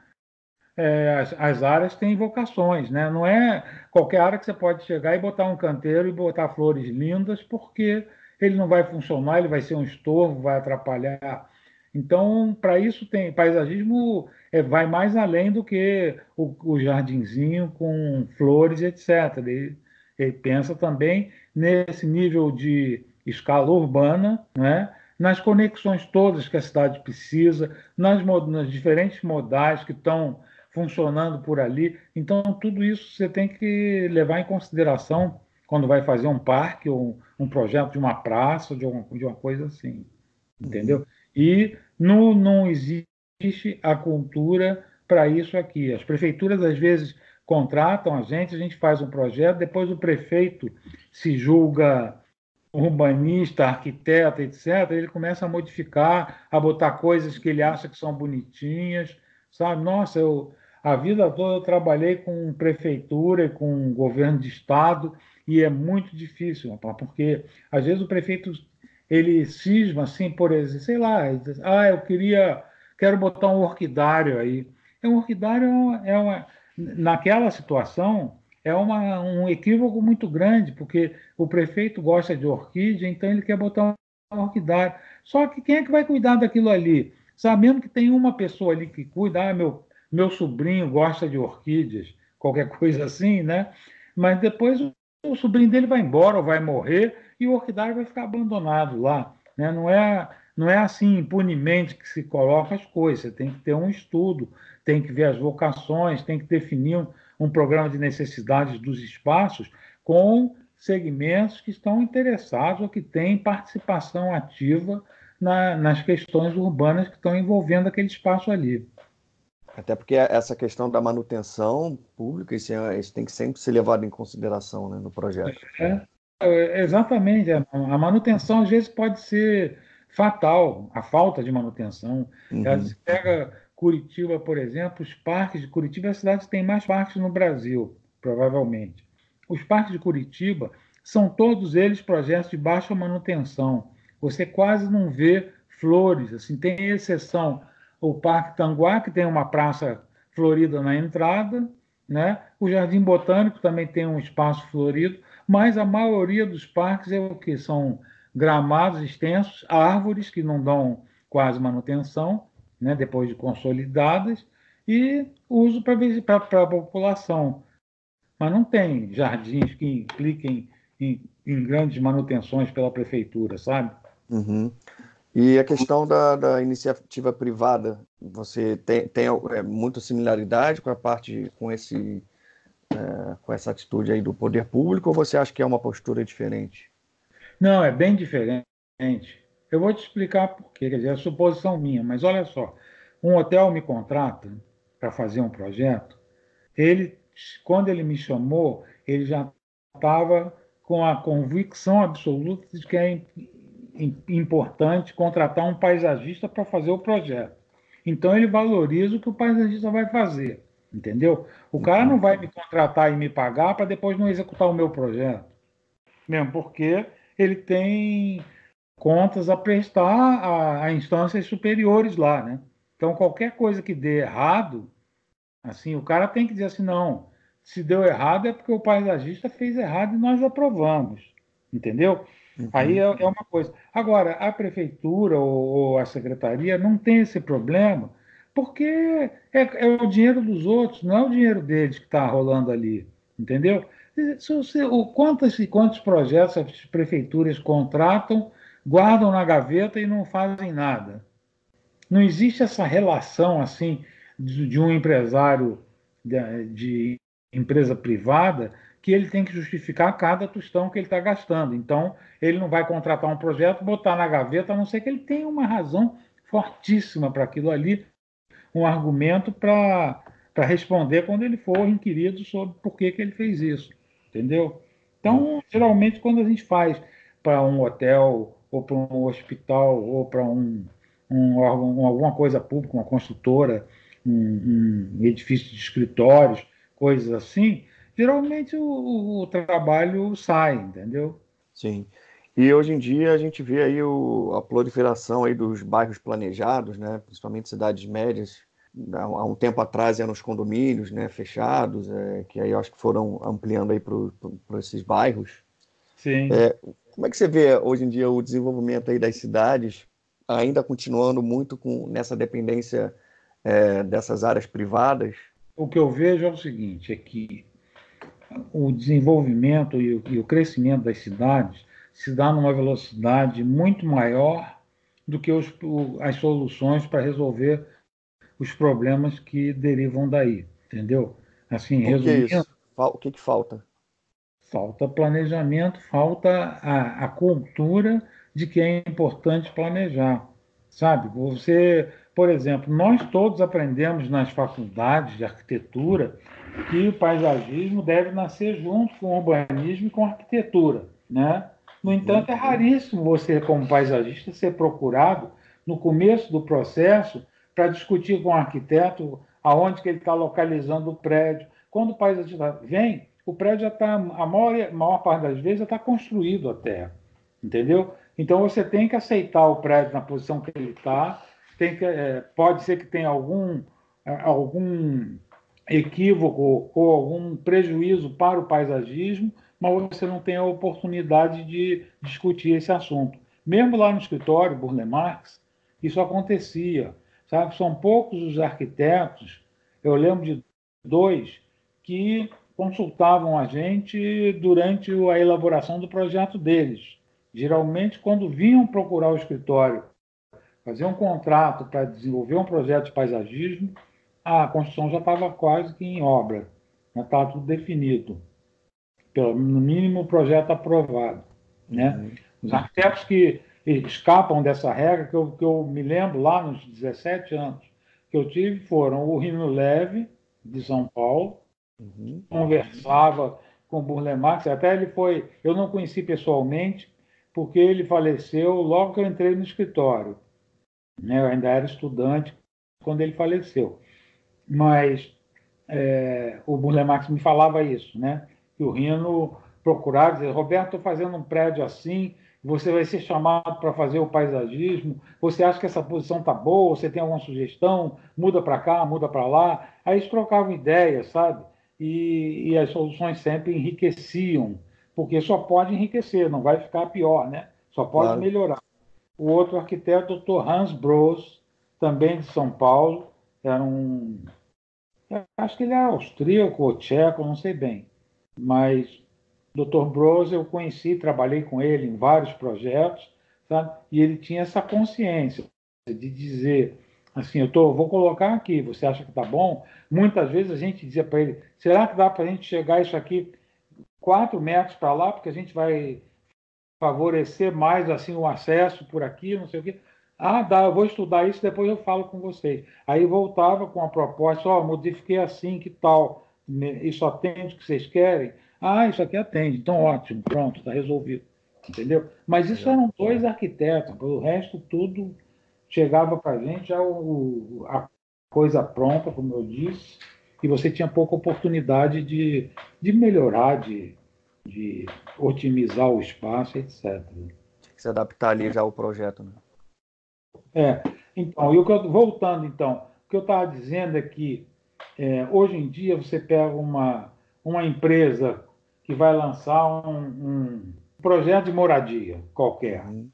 as áreas têm vocações, né? Não é qualquer área que você pode chegar e botar um canteiro e botar flores lindas, porque ele não vai funcionar, ele vai ser um estorvo, vai atrapalhar. Então, para isso tem paisagismo vai mais além do que o jardinzinho com flores, etc. Ele pensa também nesse nível de escala urbana, né? Nas conexões todas que a cidade precisa, nas diferentes modais que estão funcionando por ali. Então, tudo isso você tem que levar em consideração quando vai fazer um parque ou um projeto de uma praça, de uma coisa assim, Uhum. entendeu? E não existe a cultura para isso aqui. As prefeituras, às vezes, contratam a gente faz um projeto, depois o prefeito se julga urbanista, arquiteto, etc., ele começa a modificar, a botar coisas que ele acha que são bonitinhas, sabe? Nossa, a vida toda eu trabalhei com prefeitura e com governo de estado e é muito difícil, rapaz, porque às vezes o prefeito ele cisma assim, por exemplo, sei lá, ele diz, quero botar um orquidário aí. Um orquidário naquela situação um equívoco muito grande, porque o prefeito gosta de orquídea, então ele quer botar um orquidário. Só que quem é que vai cuidar daquilo ali? Sabendo que tem uma pessoa ali que cuida, meu sobrinho gosta de orquídeas, qualquer coisa assim, né? Mas depois o sobrinho dele vai embora ou vai morrer e o orquidário vai ficar abandonado lá, né? Não é assim impunemente que se coloca as coisas. Você tem que ter um estudo, tem que ver as vocações, tem que definir um programa de necessidades dos espaços com segmentos que estão interessados ou que têm participação ativa nas questões urbanas que estão envolvendo aquele espaço ali. Até porque essa questão da manutenção pública, isso tem que sempre ser levado em consideração, né, no projeto. Exatamente. A manutenção, às vezes, pode ser fatal, a falta de manutenção. Uhum. Se pega Curitiba, por exemplo, os parques de Curitiba é a cidade que tem mais parques no Brasil, provavelmente. Os parques de Curitiba são todos eles projetos de baixa manutenção. Você quase não vê flores, assim, tem exceção o Parque Tanguá, que tem uma praça florida na entrada, né? O Jardim Botânico também tem um espaço florido, mas a maioria dos parques é o que? São gramados extensos, árvores que não dão quase manutenção, né, depois de consolidadas, e uso para a população. Mas não tem jardins que impliquem em grandes manutenções pela prefeitura, sabe? Uhum. E a questão da iniciativa privada, você tem muita similaridade com a parte, com essa atitude aí do poder público, ou você acha que é uma postura diferente? Não, é bem diferente. Eu vou te explicar por quê, quer dizer, é suposição minha, mas olha só, um hotel me contrata para fazer um projeto, ele, quando ele me chamou, ele já estava com a convicção absoluta de que é importante contratar um paisagista para fazer o projeto. Então ele valoriza o que o paisagista vai fazer, entendeu? O cara não Uhum. vai me contratar e me pagar para depois não executar o meu projeto, mesmo porque ele tem contas a prestar a instâncias superiores lá, né? Então qualquer coisa que dê errado, assim, o cara tem que dizer assim, não, se deu errado é porque o paisagista fez errado e nós aprovamos, entendeu? Aí Uhum. é uma coisa. Agora, a prefeitura ou a secretaria não tem esse problema, porque é o dinheiro dos outros, não é o dinheiro deles que está rolando ali, entendeu? Quantos projetos as prefeituras contratam, guardam na gaveta e não fazem nada? Não existe essa relação assim de um empresário de empresa privada que ele tem que justificar cada tostão que ele está gastando. Então, ele não vai contratar um projeto, botar na gaveta, a não ser que ele tenha uma razão fortíssima para aquilo ali, um argumento para responder quando ele for inquirido sobre por que, que ele fez isso. Entendeu? Então, geralmente, quando a gente faz para um hotel, ou para um hospital, ou para alguma coisa pública, uma construtora, um edifício de escritórios, coisas assim, geralmente o trabalho sai, entendeu? Sim. E hoje em dia a gente vê aí a proliferação aí dos bairros planejados, né? Principalmente cidades médias. há um tempo atrás eram os condomínios, né, fechados, que aí eu acho que foram ampliando aí para esses bairros. Sim. Como é que você vê hoje em dia o desenvolvimento aí das cidades, ainda continuando muito nessa dependência dessas áreas privadas? O que eu vejo é o seguinte, é que o desenvolvimento e o crescimento das cidades se dá numa velocidade muito maior do que as soluções para resolver os problemas que derivam daí, entendeu? Assim, Por que resumindo, isso? O que que falta? falta planejamento, falta a cultura de que é importante planejar, sabe? Você, por exemplo, nós todos aprendemos nas faculdades de arquitetura que o paisagismo deve nascer junto com o urbanismo e com a arquitetura, né? No Uhum. entanto, é raríssimo você, como paisagista, ser procurado no começo do processo para discutir com o arquiteto aonde que ele está localizando o prédio. Quando o paisagista vem, o prédio já está, maior parte das vezes, já está construído até, entendeu? Então você tem que aceitar o prédio na posição que ele está, pode ser que tenha algum equívoco ou algum prejuízo para o paisagismo, mas você não tem a oportunidade de discutir esse assunto. Mesmo lá no escritório, Burle Marx, isso acontecia, sabe? São poucos os arquitetos, eu lembro de dois, que consultavam a gente durante a elaboração do projeto deles. Geralmente, quando vinham procurar o escritório, fazer um contrato para desenvolver um projeto de paisagismo, a construção já estava quase que em obra, já estava tudo definido, no mínimo o projeto aprovado, né? Uhum. Os arquitetos que escapam dessa regra, que eu me lembro lá nos 17 anos que eu tive, foram o Rino Leve, de São Paulo, Uhum. conversava com o Burle Marx, até ele foi, eu não conheci pessoalmente, porque ele faleceu logo que eu entrei no escritório, né? Eu ainda era estudante quando ele faleceu, mas o Burle Marx me falava isso, né? Que o Rino procurava dizer, Roberto, estou fazendo um prédio assim, você vai ser chamado para fazer o paisagismo, você acha que essa posição está boa, você tem alguma sugestão, muda para cá, muda para lá. Aí eles trocavam ideias, sabe? E as soluções sempre enriqueciam, porque só pode enriquecer, não vai ficar pior, né? Só pode Claro. melhorar. O outro arquiteto, Dr. Hans Bros, também de São Paulo, era acho que ele é austríaco ou tcheco, não sei bem. Mas Dr. Bros eu conheci, trabalhei com ele em vários projetos, sabe? E ele tinha essa consciência de dizer assim, vou colocar aqui, você acha que está bom? Muitas vezes a gente dizia para ele, será que dá para a gente chegar isso aqui 4 metros para lá, porque a gente vai favorecer mais assim o acesso por aqui, não sei o quê. Ah, dá, eu vou estudar isso, depois eu falo com vocês. Aí voltava com a proposta, modifiquei assim, que tal? Isso atende o que vocês querem? Ah, isso aqui atende. Então, ótimo, pronto, está resolvido. Entendeu? Mas isso Legal. eram dois arquitetos, o resto tudo chegava para a gente já a coisa pronta, como eu disse, e você tinha pouca oportunidade de melhorar, de otimizar o espaço, etc. Tinha que se adaptar ali já ao projeto, né? Então, voltando então, o que eu estava dizendo é que hoje em dia você pega uma empresa que vai lançar um projeto de moradia qualquer. Uhum.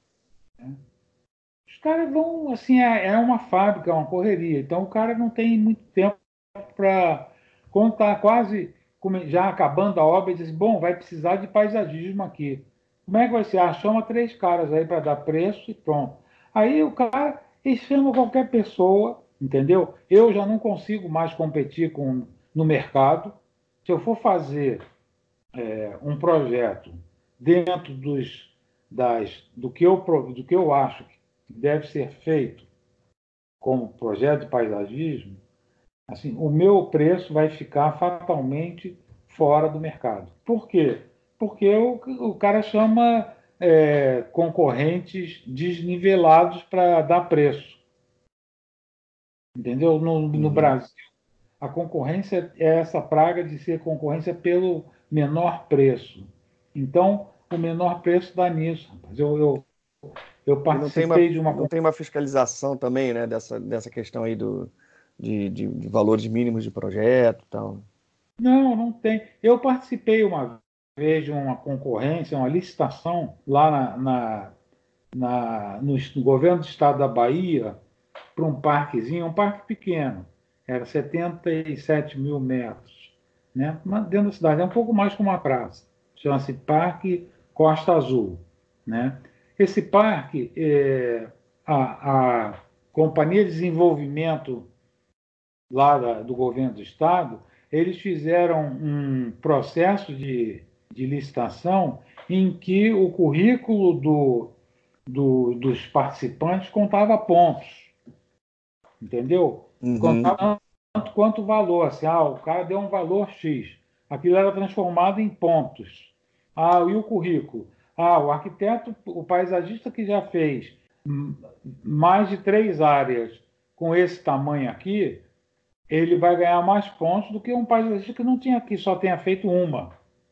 Os caras vão, assim, é uma fábrica, é uma correria. Então o cara não tem muito tempo para. Quando está quase já acabando a obra, ele diz: bom, vai precisar de paisagismo aqui. Como é que vai ser? Ah, chama 3 caras aí para dar preço e pronto. Aí o cara, ele chama qualquer pessoa, entendeu? Eu já não consigo mais competir no mercado. Se eu for fazer um projeto dentro do que eu acho que deve ser feito como projeto de paisagismo, assim, o meu preço vai ficar fatalmente fora do mercado. Por quê? Porque o cara chama concorrentes desnivelados para dar preço. Entendeu? No Uhum. Brasil, a concorrência é essa praga de ser concorrência pelo menor preço. Então, o menor preço dá nisso. Eu E participei de uma. não tem uma fiscalização também, né, dessa questão aí de valores mínimos de projeto e tal? Não, não tem. Eu participei uma vez de uma concorrência, uma licitação lá no governo do estado da Bahia para um parquezinho, um parque pequeno, era 77 mil metros, né? Dentro da cidade, é um pouco mais que uma praça, chama-se Parque Costa Azul, né? Esse parque, a Companhia de Desenvolvimento lá do governo do estado, eles fizeram um processo de licitação em que o currículo dos participantes contava pontos, entendeu? Uhum. Contava tanto quanto o valor, assim, o cara deu um valor X, aquilo era transformado em pontos. E o currículo? O arquiteto, o paisagista que já fez mais de 3 áreas com esse tamanho aqui, ele vai ganhar mais pontos do que um paisagista que não tinha aqui, só tenha feito uma,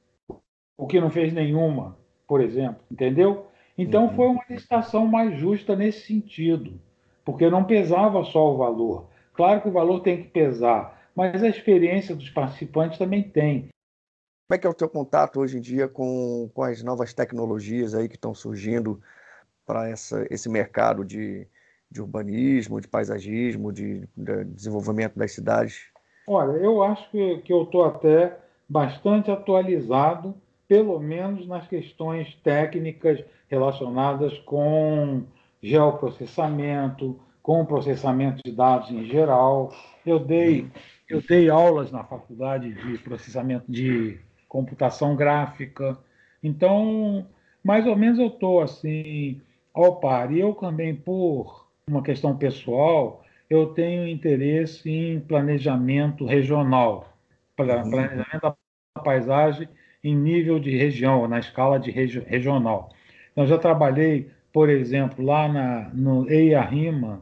ou que não fez nenhuma, por exemplo, entendeu? Então foi Uhum. uma licitação mais justa nesse sentido, porque não pesava só o valor. Claro que o valor tem que pesar, mas a experiência dos participantes também tem. Como é que é o teu contato hoje em dia com as novas tecnologias aí que estão surgindo para esse mercado de urbanismo, de paisagismo, de desenvolvimento das cidades? Olha, eu acho que eu estou até bastante atualizado, pelo menos nas questões técnicas relacionadas com geoprocessamento, com processamento de dados em geral. Eu dei, Uhum. eu dei aulas na faculdade de processamento de computação gráfica. Então, mais ou menos eu estou assim, ao par. E eu também, por uma questão pessoal, eu tenho interesse em planejamento regional, Uhum. planejamento da paisagem em nível de região, na escala de regional. Então, eu já trabalhei, por exemplo, lá no EIA-RIMA,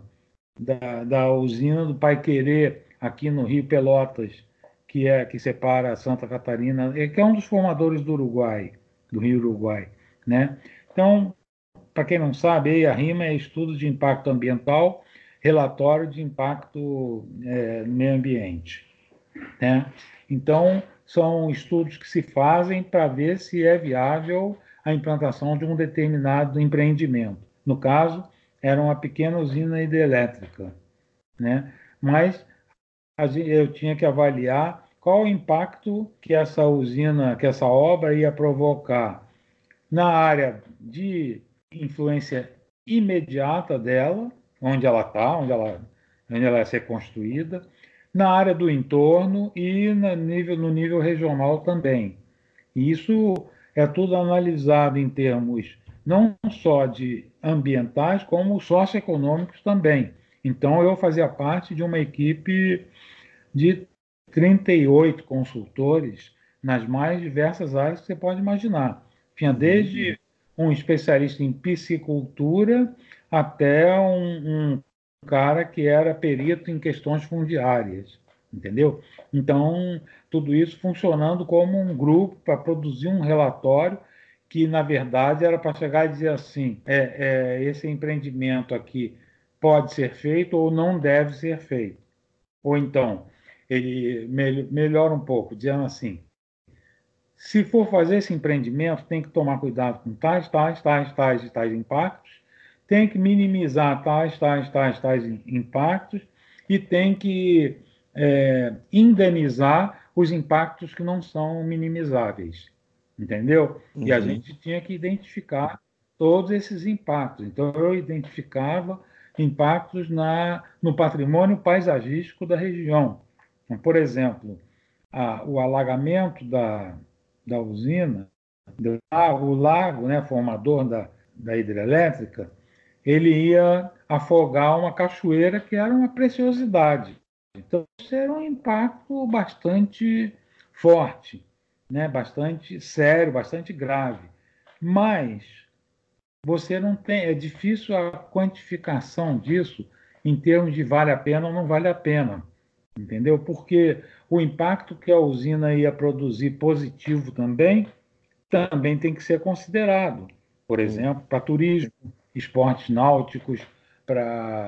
da usina do Paiquerê, aqui no Rio Pelotas, que separa Santa Catarina, que é um dos formadores do Uruguai, do Rio Uruguai, né? Então, para quem não sabe, a RIMA é estudo de impacto ambiental, relatório de impacto no meio ambiente, né? Então, são estudos que se fazem para ver se é viável a implantação de um determinado empreendimento. No caso, era uma pequena usina hidrelétrica, né? Mas eu tinha que avaliar qual o impacto que essa usina, que essa obra ia provocar na área de influência imediata dela, onde ela está, onde ela vai ser construída, na área do entorno e no nível regional também. E isso é tudo analisado em termos não só de ambientais, como socioeconômicos também. Então, eu fazia parte de uma equipe de 38 consultores nas mais diversas áreas que você pode imaginar. Tinha Uhum. desde um especialista em piscicultura até um cara que era perito em questões fundiárias, entendeu? Então, tudo isso funcionando como um grupo para produzir um relatório que, na verdade, era para chegar e dizer assim, esse empreendimento aqui pode ser feito ou não deve ser feito. Ou então, ele melhora um pouco, dizendo assim: se for fazer esse empreendimento, tem que tomar cuidado com tais, tais, tais, tais e tais impactos, tem que minimizar tais, tais, tais, tais impactos e tem que indenizar os impactos que não são minimizáveis. Entendeu? E a Uhum. gente tinha que identificar todos esses impactos. Então, eu identificava impactos no patrimônio paisagístico da região. Então, por exemplo, o alagamento da usina, o lago, né, formador da hidrelétrica, ele ia afogar uma cachoeira que era uma preciosidade. Então, isso era um impacto bastante forte, né, bastante sério, bastante grave. Mas você não tem, é difícil a quantificação disso em termos de vale a pena ou não vale a pena, entendeu? Porque o impacto que a usina ia produzir positivo também tem que ser considerado. Por Uhum. exemplo, para turismo, esportes náuticos, para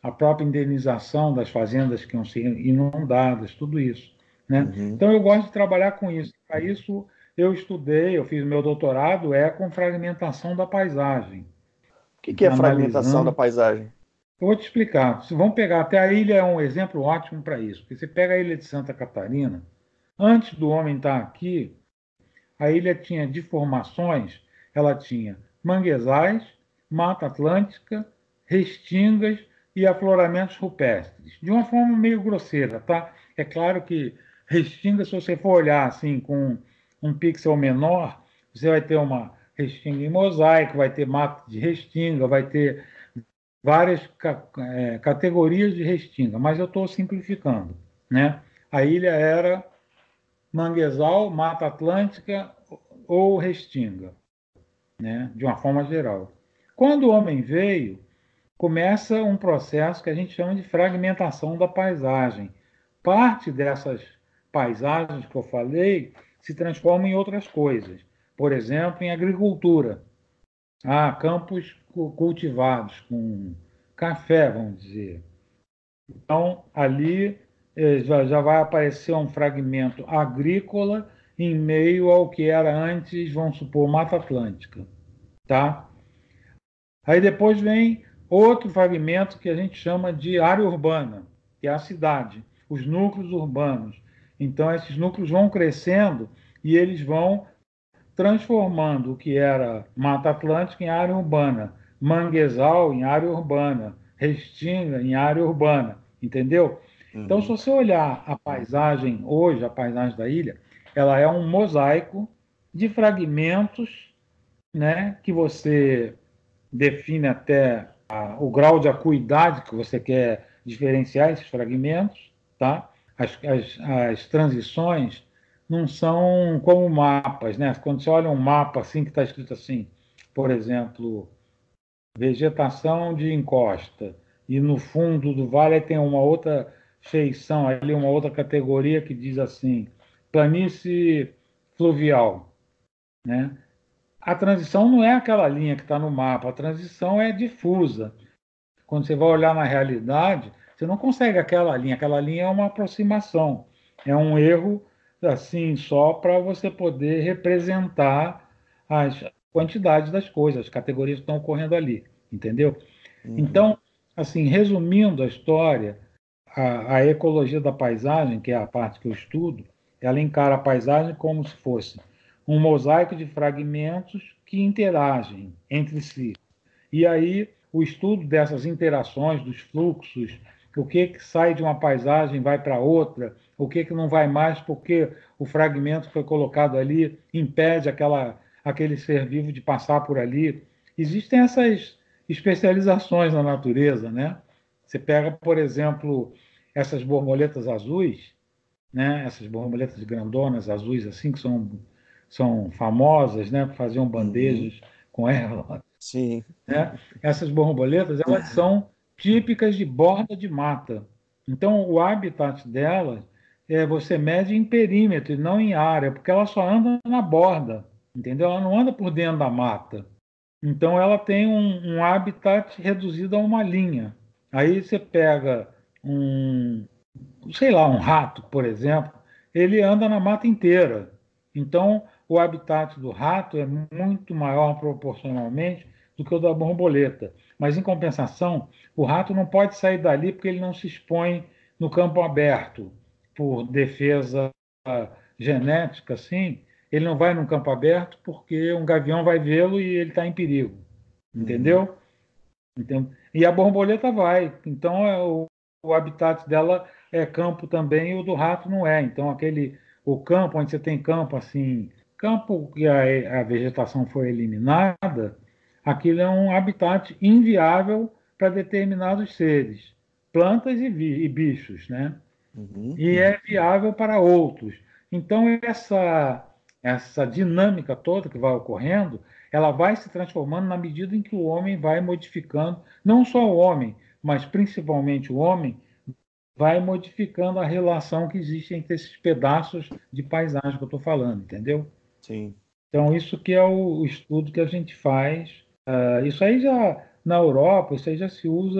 a própria indenização das fazendas que iam ser inundadas, tudo isso, né? Uhum. Então eu gosto de trabalhar com isso. Para isso eu estudei, eu fiz meu doutorado com fragmentação da paisagem. O que é Então fragmentação da analisando, paisagem? eu vou te explicar. Vamos pegar até a ilha é um exemplo ótimo para isso. Porque você pega a ilha de Santa Catarina, antes do homem estar aqui, a ilha tinha de formações, ela tinha manguezais, mata atlântica, restingas e afloramentos rupestres. De uma forma meio grosseira, tá? É claro que restinga, se você for olhar assim com um pixel menor, você vai ter uma restinga em mosaico, vai ter mata de restinga, vai ter várias categorias de restinga, mas eu estou simplificando, né? A ilha era manguezal, mata atlântica ou restinga, né? De uma forma geral. Quando o homem veio, começa um processo que a gente chama de fragmentação da paisagem. Parte dessas paisagens que eu falei se transforma em outras coisas. Por exemplo, em agricultura. Há campos cultivados com café, vamos dizer. Então, ali já vai aparecer um fragmento agrícola em meio ao que era antes, vamos supor, Mata Atlântica, tá? Aí depois vem outro fragmento que a gente chama de área urbana, que é a cidade, os núcleos urbanos. Então, esses núcleos vão crescendo e eles vão transformando o que era Mata Atlântica em área urbana, manguezal em área urbana, restinga em área urbana, entendeu? Então, se Uhum. você olhar a paisagem hoje, a paisagem da ilha, ela é um mosaico de fragmentos, né, que você define até o grau de acuidade que você quer diferenciar esses fragmentos, tá? As transições não são como mapas, né? Quando você olha um mapa assim que está escrito assim, por exemplo, vegetação de encosta, e no fundo do vale tem uma outra feição, ali uma outra categoria que diz assim, planície fluvial, né? A transição não é aquela linha que está no mapa, a transição é difusa. Quando você vai olhar na realidade, você não consegue aquela linha é uma aproximação, é um erro assim só para você poder representar as quantidades das coisas, as categorias que estão ocorrendo ali, entendeu? Uhum. Então, assim, resumindo a história, a ecologia da paisagem, que é a parte que eu estudo, ela encara a paisagem como se fosse um mosaico de fragmentos que interagem entre si. E aí, o estudo dessas interações, dos fluxos, o que sai de uma paisagem vai para outra, o que não vai mais porque o fragmento que foi colocado ali impede aquele ser vivo de passar por ali. Existem essas especializações na natureza, né? Você pega, por exemplo, essas borboletas azuis, né? Essas borboletas grandonas azuis assim que são famosas, né? Faziam Uhum. bandejas com elas, Sim. né? Essas borboletas, elas são típicas de borda de mata. Então, o habitat delas você mede em perímetro e não em área, porque ela só anda na borda, entendeu? Ela não anda por dentro da mata. Então, ela tem um habitat reduzido a uma linha. Aí você pega um, sei lá, um rato, por exemplo, ele anda na mata inteira. Então, o habitat do rato é muito maior proporcionalmente do que o da borboleta. Mas, em compensação, o rato não pode sair dali porque ele não se expõe no campo aberto, por defesa genética, assim. Ele não vai no campo aberto porque um gavião vai vê-lo e ele está em perigo. Uhum. Entendeu? E a borboleta vai. Então, o habitat dela é campo também, e o do rato não é. Então, o campo, onde você tem campo assim, campo que a vegetação foi eliminada, aquilo é um habitat inviável para determinados seres, plantas e bichos, né? Uhum. E é viável para outros. Então, essa dinâmica toda que vai ocorrendo, ela vai se transformando na medida em que o homem vai modificando, não só o homem, mas principalmente o homem, vai modificando a relação que existe entre esses pedaços de paisagem que eu estou falando, entendeu? Sim. Então, isso que é o estudo que a gente faz. Isso aí já, na Europa, isso aí já se usa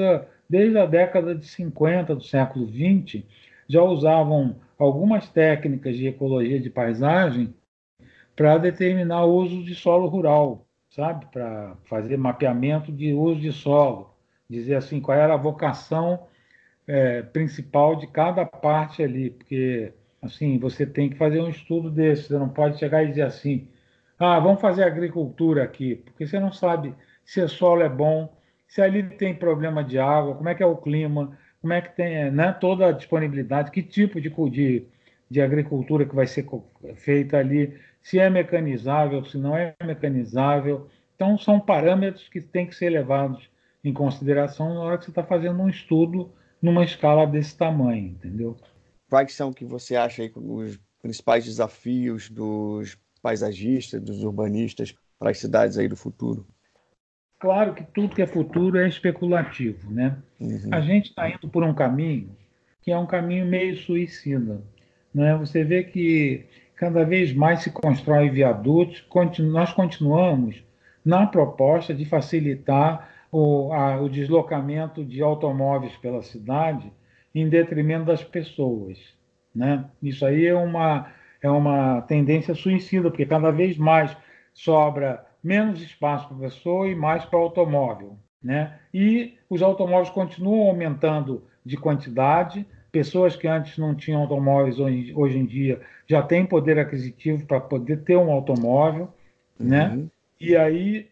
desde a década de 50 do século XX, já usavam algumas técnicas de ecologia de paisagem para determinar o uso de solo rural, sabe? Para fazer mapeamento de uso de solo, dizer assim qual era a vocação principal de cada parte ali, porque assim você tem que fazer um estudo desse, você não pode chegar e dizer assim, vamos fazer agricultura aqui, porque você não sabe se o solo é bom, se ali tem problema de água, como é que é o clima, como é que tem, né, toda a disponibilidade, que tipo de agricultura que vai ser feita ali, se é mecanizável, se não é mecanizável. Então, são parâmetros que têm que ser levados em consideração na hora que você está fazendo um estudo numa escala desse tamanho, entendeu? Quais são que você acha aí os principais desafios dos paisagistas, dos urbanistas para as cidades aí do futuro? Claro que tudo que é futuro é especulativo, né? A Uhum. gente está indo por um caminho que é um caminho meio suicida, né? Você vê que cada vez mais se constrói viadutos, nós continuamos na proposta de facilitar o deslocamento de automóveis pela cidade em detrimento das pessoas, né? Isso aí é uma tendência suicida, porque cada vez mais sobra menos espaço para pessoa e mais para automóvel, né? E os automóveis continuam aumentando de quantidade. Pessoas que antes não tinham automóveis hoje em dia já têm poder aquisitivo para poder ter um automóvel, né? Uhum. E aí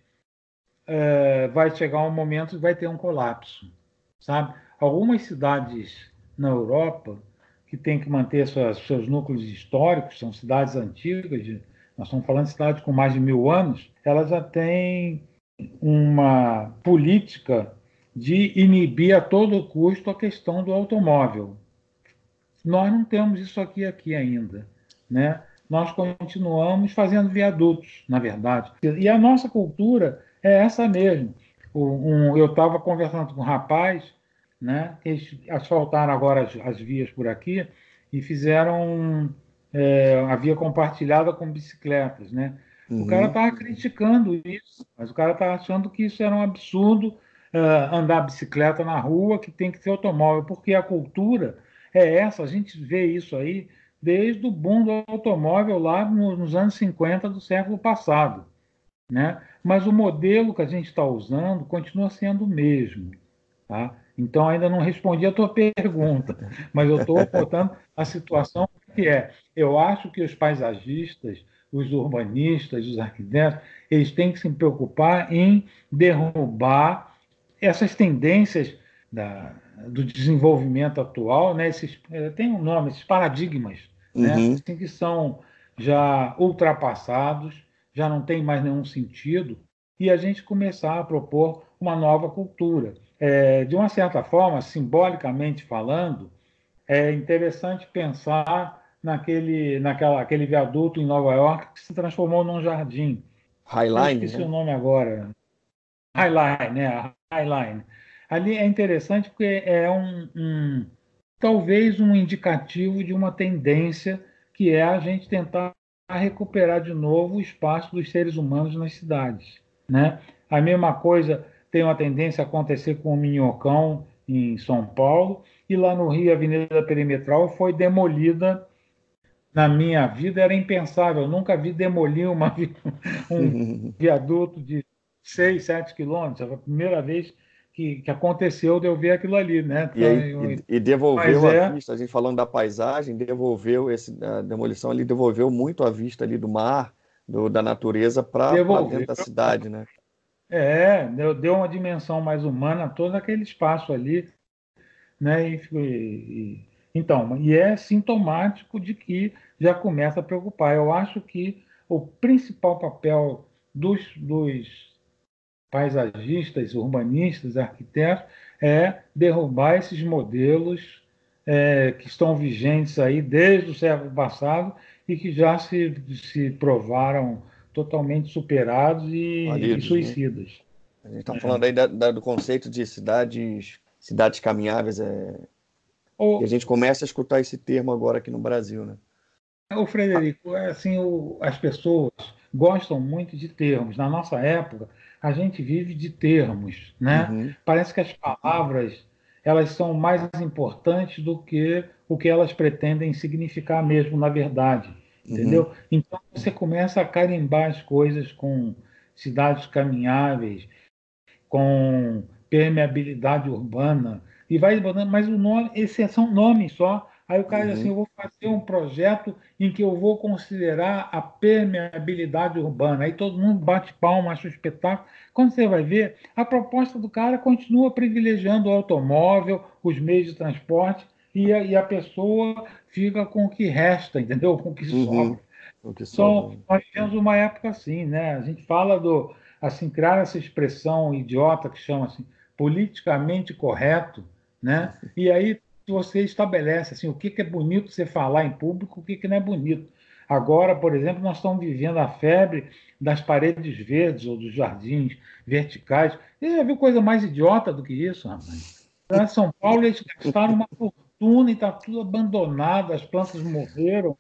vai chegar um momento que vai ter um colapso, sabe? Algumas cidades na Europa que têm que manter seus núcleos históricos, são cidades antigas, nós estamos falando de cidades com mais de 1000 anos, elas já têm uma política de inibir a todo custo a questão do automóvel. Nós não temos isso aqui ainda, né? Nós continuamos fazendo viadutos, na verdade. E a nossa cultura é essa mesmo. Eu estava conversando com um rapaz, né? Eles asfaltaram agora as vias por aqui e fizeram a via compartilhada com bicicletas, né? O cara Uhum. estava criticando isso, mas o cara estava achando que isso era um absurdo, andar bicicleta na rua, que tem que ter automóvel, porque a cultura é essa, a gente vê isso aí desde o boom do automóvel lá nos anos 50 do século passado, né? Mas o modelo que a gente está usando continua sendo o mesmo, tá? Então ainda não respondi a tua pergunta, mas eu estou botando a situação que é. Eu acho que os paisagistas, os urbanistas, os arquitetos, eles têm que se preocupar em derrubar essas tendências do desenvolvimento atual, né, tem um nome, esses paradigmas, né, Uhum. assim, que são já ultrapassados, já não tem mais nenhum sentido, e a gente começar a propor uma nova cultura. De uma certa forma, simbolicamente falando, é interessante pensar aquele viaduto em Nova York que se transformou num jardim. Eu Highline, esqueci o né? nome agora. Highline, né? Highline. Ali é interessante porque é talvez um indicativo de uma tendência que é a gente tentar recuperar de novo o espaço dos seres humanos nas cidades, né? A mesma coisa tem uma tendência a acontecer com o Minhocão em São Paulo e lá no Rio a Avenida Perimetral foi demolida. Na minha vida era impensável, eu nunca vi demolir um viaduto de 6, 7 quilômetros. Foi a primeira vez que aconteceu de eu ver aquilo ali, né? E aí e Mas devolveu a vista, a gente falando da paisagem, devolveu a demolição ali, devolveu muito a vista ali do mar, da natureza para dentro devolver. da cidade, né? Deu uma dimensão mais humana a todo aquele espaço ali, né? Então, e é sintomático de que já começa a preocupar. Eu acho que o principal papel dos paisagistas, urbanistas, arquitetos, é derrubar esses modelos que estão vigentes aí desde o século passado e que já se provaram totalmente superados e Falidos, né? suicidas. A gente está falando aí do conceito de cidades caminháveis, e a O, gente começa a escutar esse termo agora aqui no Brasil, né? o Frederico, assim, as pessoas gostam muito de termos. Na nossa época, a gente vive de termos, né? Uhum. Parece que as palavras elas são mais importantes do que o que elas pretendem significar mesmo, na verdade, Uhum. entendeu? Então você começa a carimbar as coisas com cidades caminháveis, com permeabilidade urbana, e vai botando, mas o nome, esses são nomes só. Aí o cara diz assim, Uhum. eu vou fazer um projeto em que eu vou considerar a permeabilidade urbana. Aí todo mundo bate palma, acha um espetáculo. Quando você vai ver, a proposta do cara continua privilegiando o automóvel, os meios de transporte, e a pessoa fica com o que resta, entendeu? Com o que Uhum. sobra. O que sobra, Então, né? nós vivemos uma época assim, né? A gente fala do, assim, criar essa expressão idiota que chama assim, politicamente correto, né? E aí você estabelece assim, o que é bonito você falar em público, o que não é bonito. Agora, por exemplo, nós estamos vivendo a febre das paredes verdes ou dos jardins verticais. Você já viu coisa mais idiota do que isso, rapaz? Lá em São Paulo, eles gastaram uma fortuna e está tudo abandonado, as plantas morreram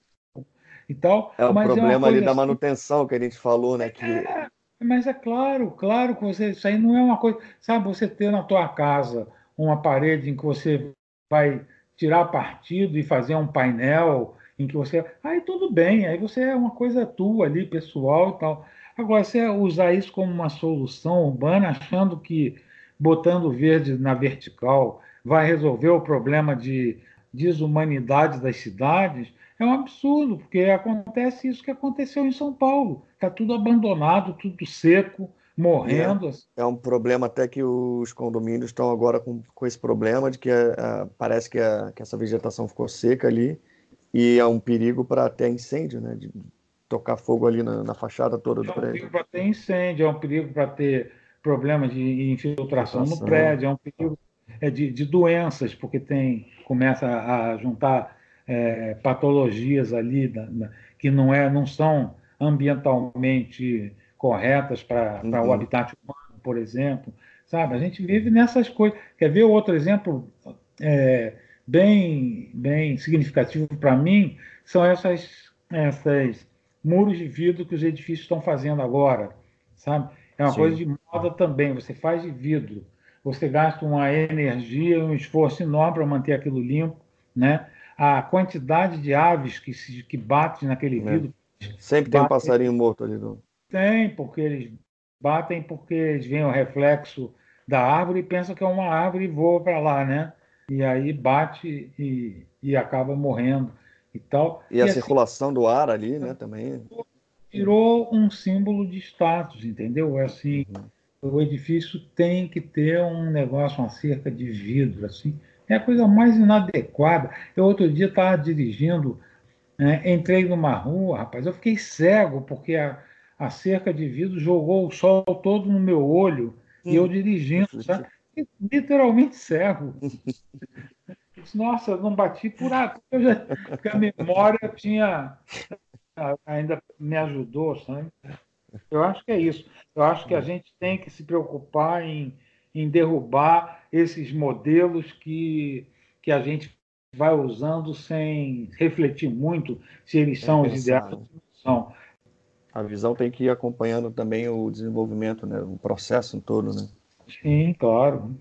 e tal, É o mas é uma problema ali coisa da assim. manutenção que a gente falou, né? Que... Mas é claro, claro que você, isso aí não é uma coisa, sabe, você ter na tua casa uma parede em que você vai tirar partido e fazer um painel em que você, aí tudo bem, aí você é uma coisa tua ali, pessoal e tal. Agora, você usar isso como uma solução urbana, achando que botando verde na vertical vai resolver o problema de desumanidade das cidades, é um absurdo, porque acontece isso que aconteceu em São Paulo. Está tudo abandonado, tudo seco, E é, morrendo. é um problema até que os condomínios estão agora com esse problema de que parece que essa vegetação ficou seca ali e é um perigo para até incêndio, né? De tocar fogo ali na fachada toda do É um perigo prédio. para ter incêndio, é um perigo para ter problemas de infiltração no Infiltração. prédio, é um perigo de doenças, porque começa a juntar patologias ali que não são ambientalmente corretas para o Uhum. habitat humano, por exemplo. Sabe? A gente vive nessas coisas. Quer ver outro exemplo é, bem significativo para mim? São essas muros de vidro que os edifícios estão fazendo agora, sabe? É uma coisa Sim. de moda também. Você faz de vidro, você gasta uma energia, um esforço enorme para manter aquilo limpo, né? A quantidade de aves que batem naquele Né? vidro, Sempre tem um batem, passarinho morto ali. No... porque eles batem porque eles veem o reflexo da árvore e pensam que é uma árvore e voa para lá, né? E aí bate e acaba morrendo e tal. E a E assim circulação do ar ali, né? Também. virou um símbolo de status, entendeu? É assim, Uhum. o edifício tem que ter um negócio, uma cerca de vidro, assim. É a coisa mais inadequada. Eu outro dia estava dirigindo, né, entrei numa rua, rapaz, eu fiquei cego porque a cerca de vidro jogou o sol todo no meu olho e eu dirigindo, sabe? Refletir. Literalmente cego. Eu disse, nossa, eu não bati por água, porque a memória tinha ainda me ajudou, sabe? Eu acho que é isso. Eu acho que a gente tem que se preocupar em derrubar esses modelos que a gente vai usando sem refletir muito se eles Sem são os ideais pensar, ou né? não são. A visão tem que ir acompanhando também o desenvolvimento, né? O processo todo, né? Sim, claro.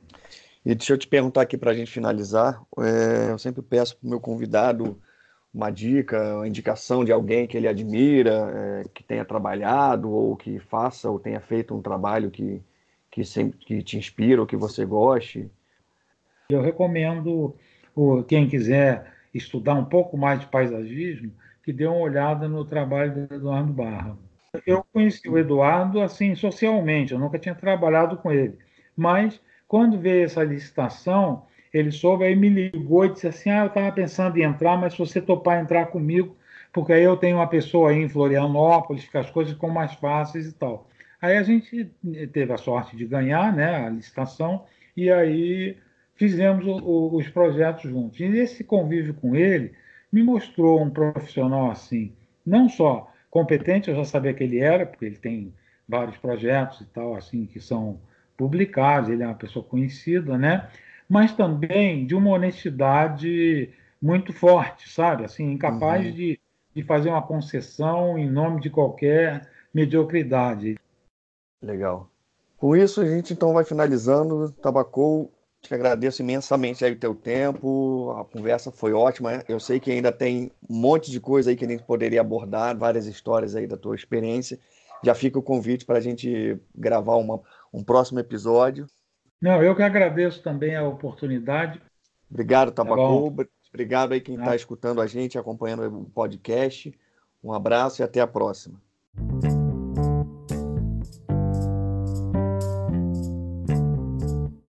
E deixa eu te perguntar aqui para a gente finalizar. Eu sempre peço para o meu convidado uma dica, uma indicação de alguém que ele admira, que tenha trabalhado ou que faça ou tenha feito um trabalho que sempre que te inspira ou que você goste. Eu recomendo quem quiser estudar um pouco mais de paisagismo que dê uma olhada no trabalho do Eduardo Barra. Eu conheci o Eduardo assim socialmente, eu nunca tinha trabalhado com ele. Mas quando veio essa licitação, ele soube, aí me ligou e disse assim: Ah, eu estava pensando em entrar, mas se você topar entrar comigo, porque aí eu tenho uma pessoa aí em Florianópolis, que as coisas ficam mais fáceis e tal. Aí a gente teve a sorte de ganhar, né, a licitação, e aí fizemos os projetos juntos. E esse convívio com ele me mostrou um profissional assim, não só competente, eu já sabia que ele era, porque ele tem vários projetos e tal, assim, que são publicados, ele é uma pessoa conhecida, né? Mas também de uma honestidade muito forte, sabe? Assim, incapaz Uhum. de fazer uma concessão em nome de qualquer mediocridade. Legal. Com isso, a gente então vai finalizando. Tabacou. te agradeço imensamente aí o teu tempo, a conversa foi ótima. Eu sei que ainda tem um monte de coisa aí que a gente poderia abordar, várias histórias aí da tua experiência. Já fica o convite para a gente gravar um próximo episódio. Não, eu que agradeço também a oportunidade, Obrigado, tá bom? Tabacu. Obrigado aí quem está Tá? escutando a gente, acompanhando o podcast. Um abraço e até a próxima.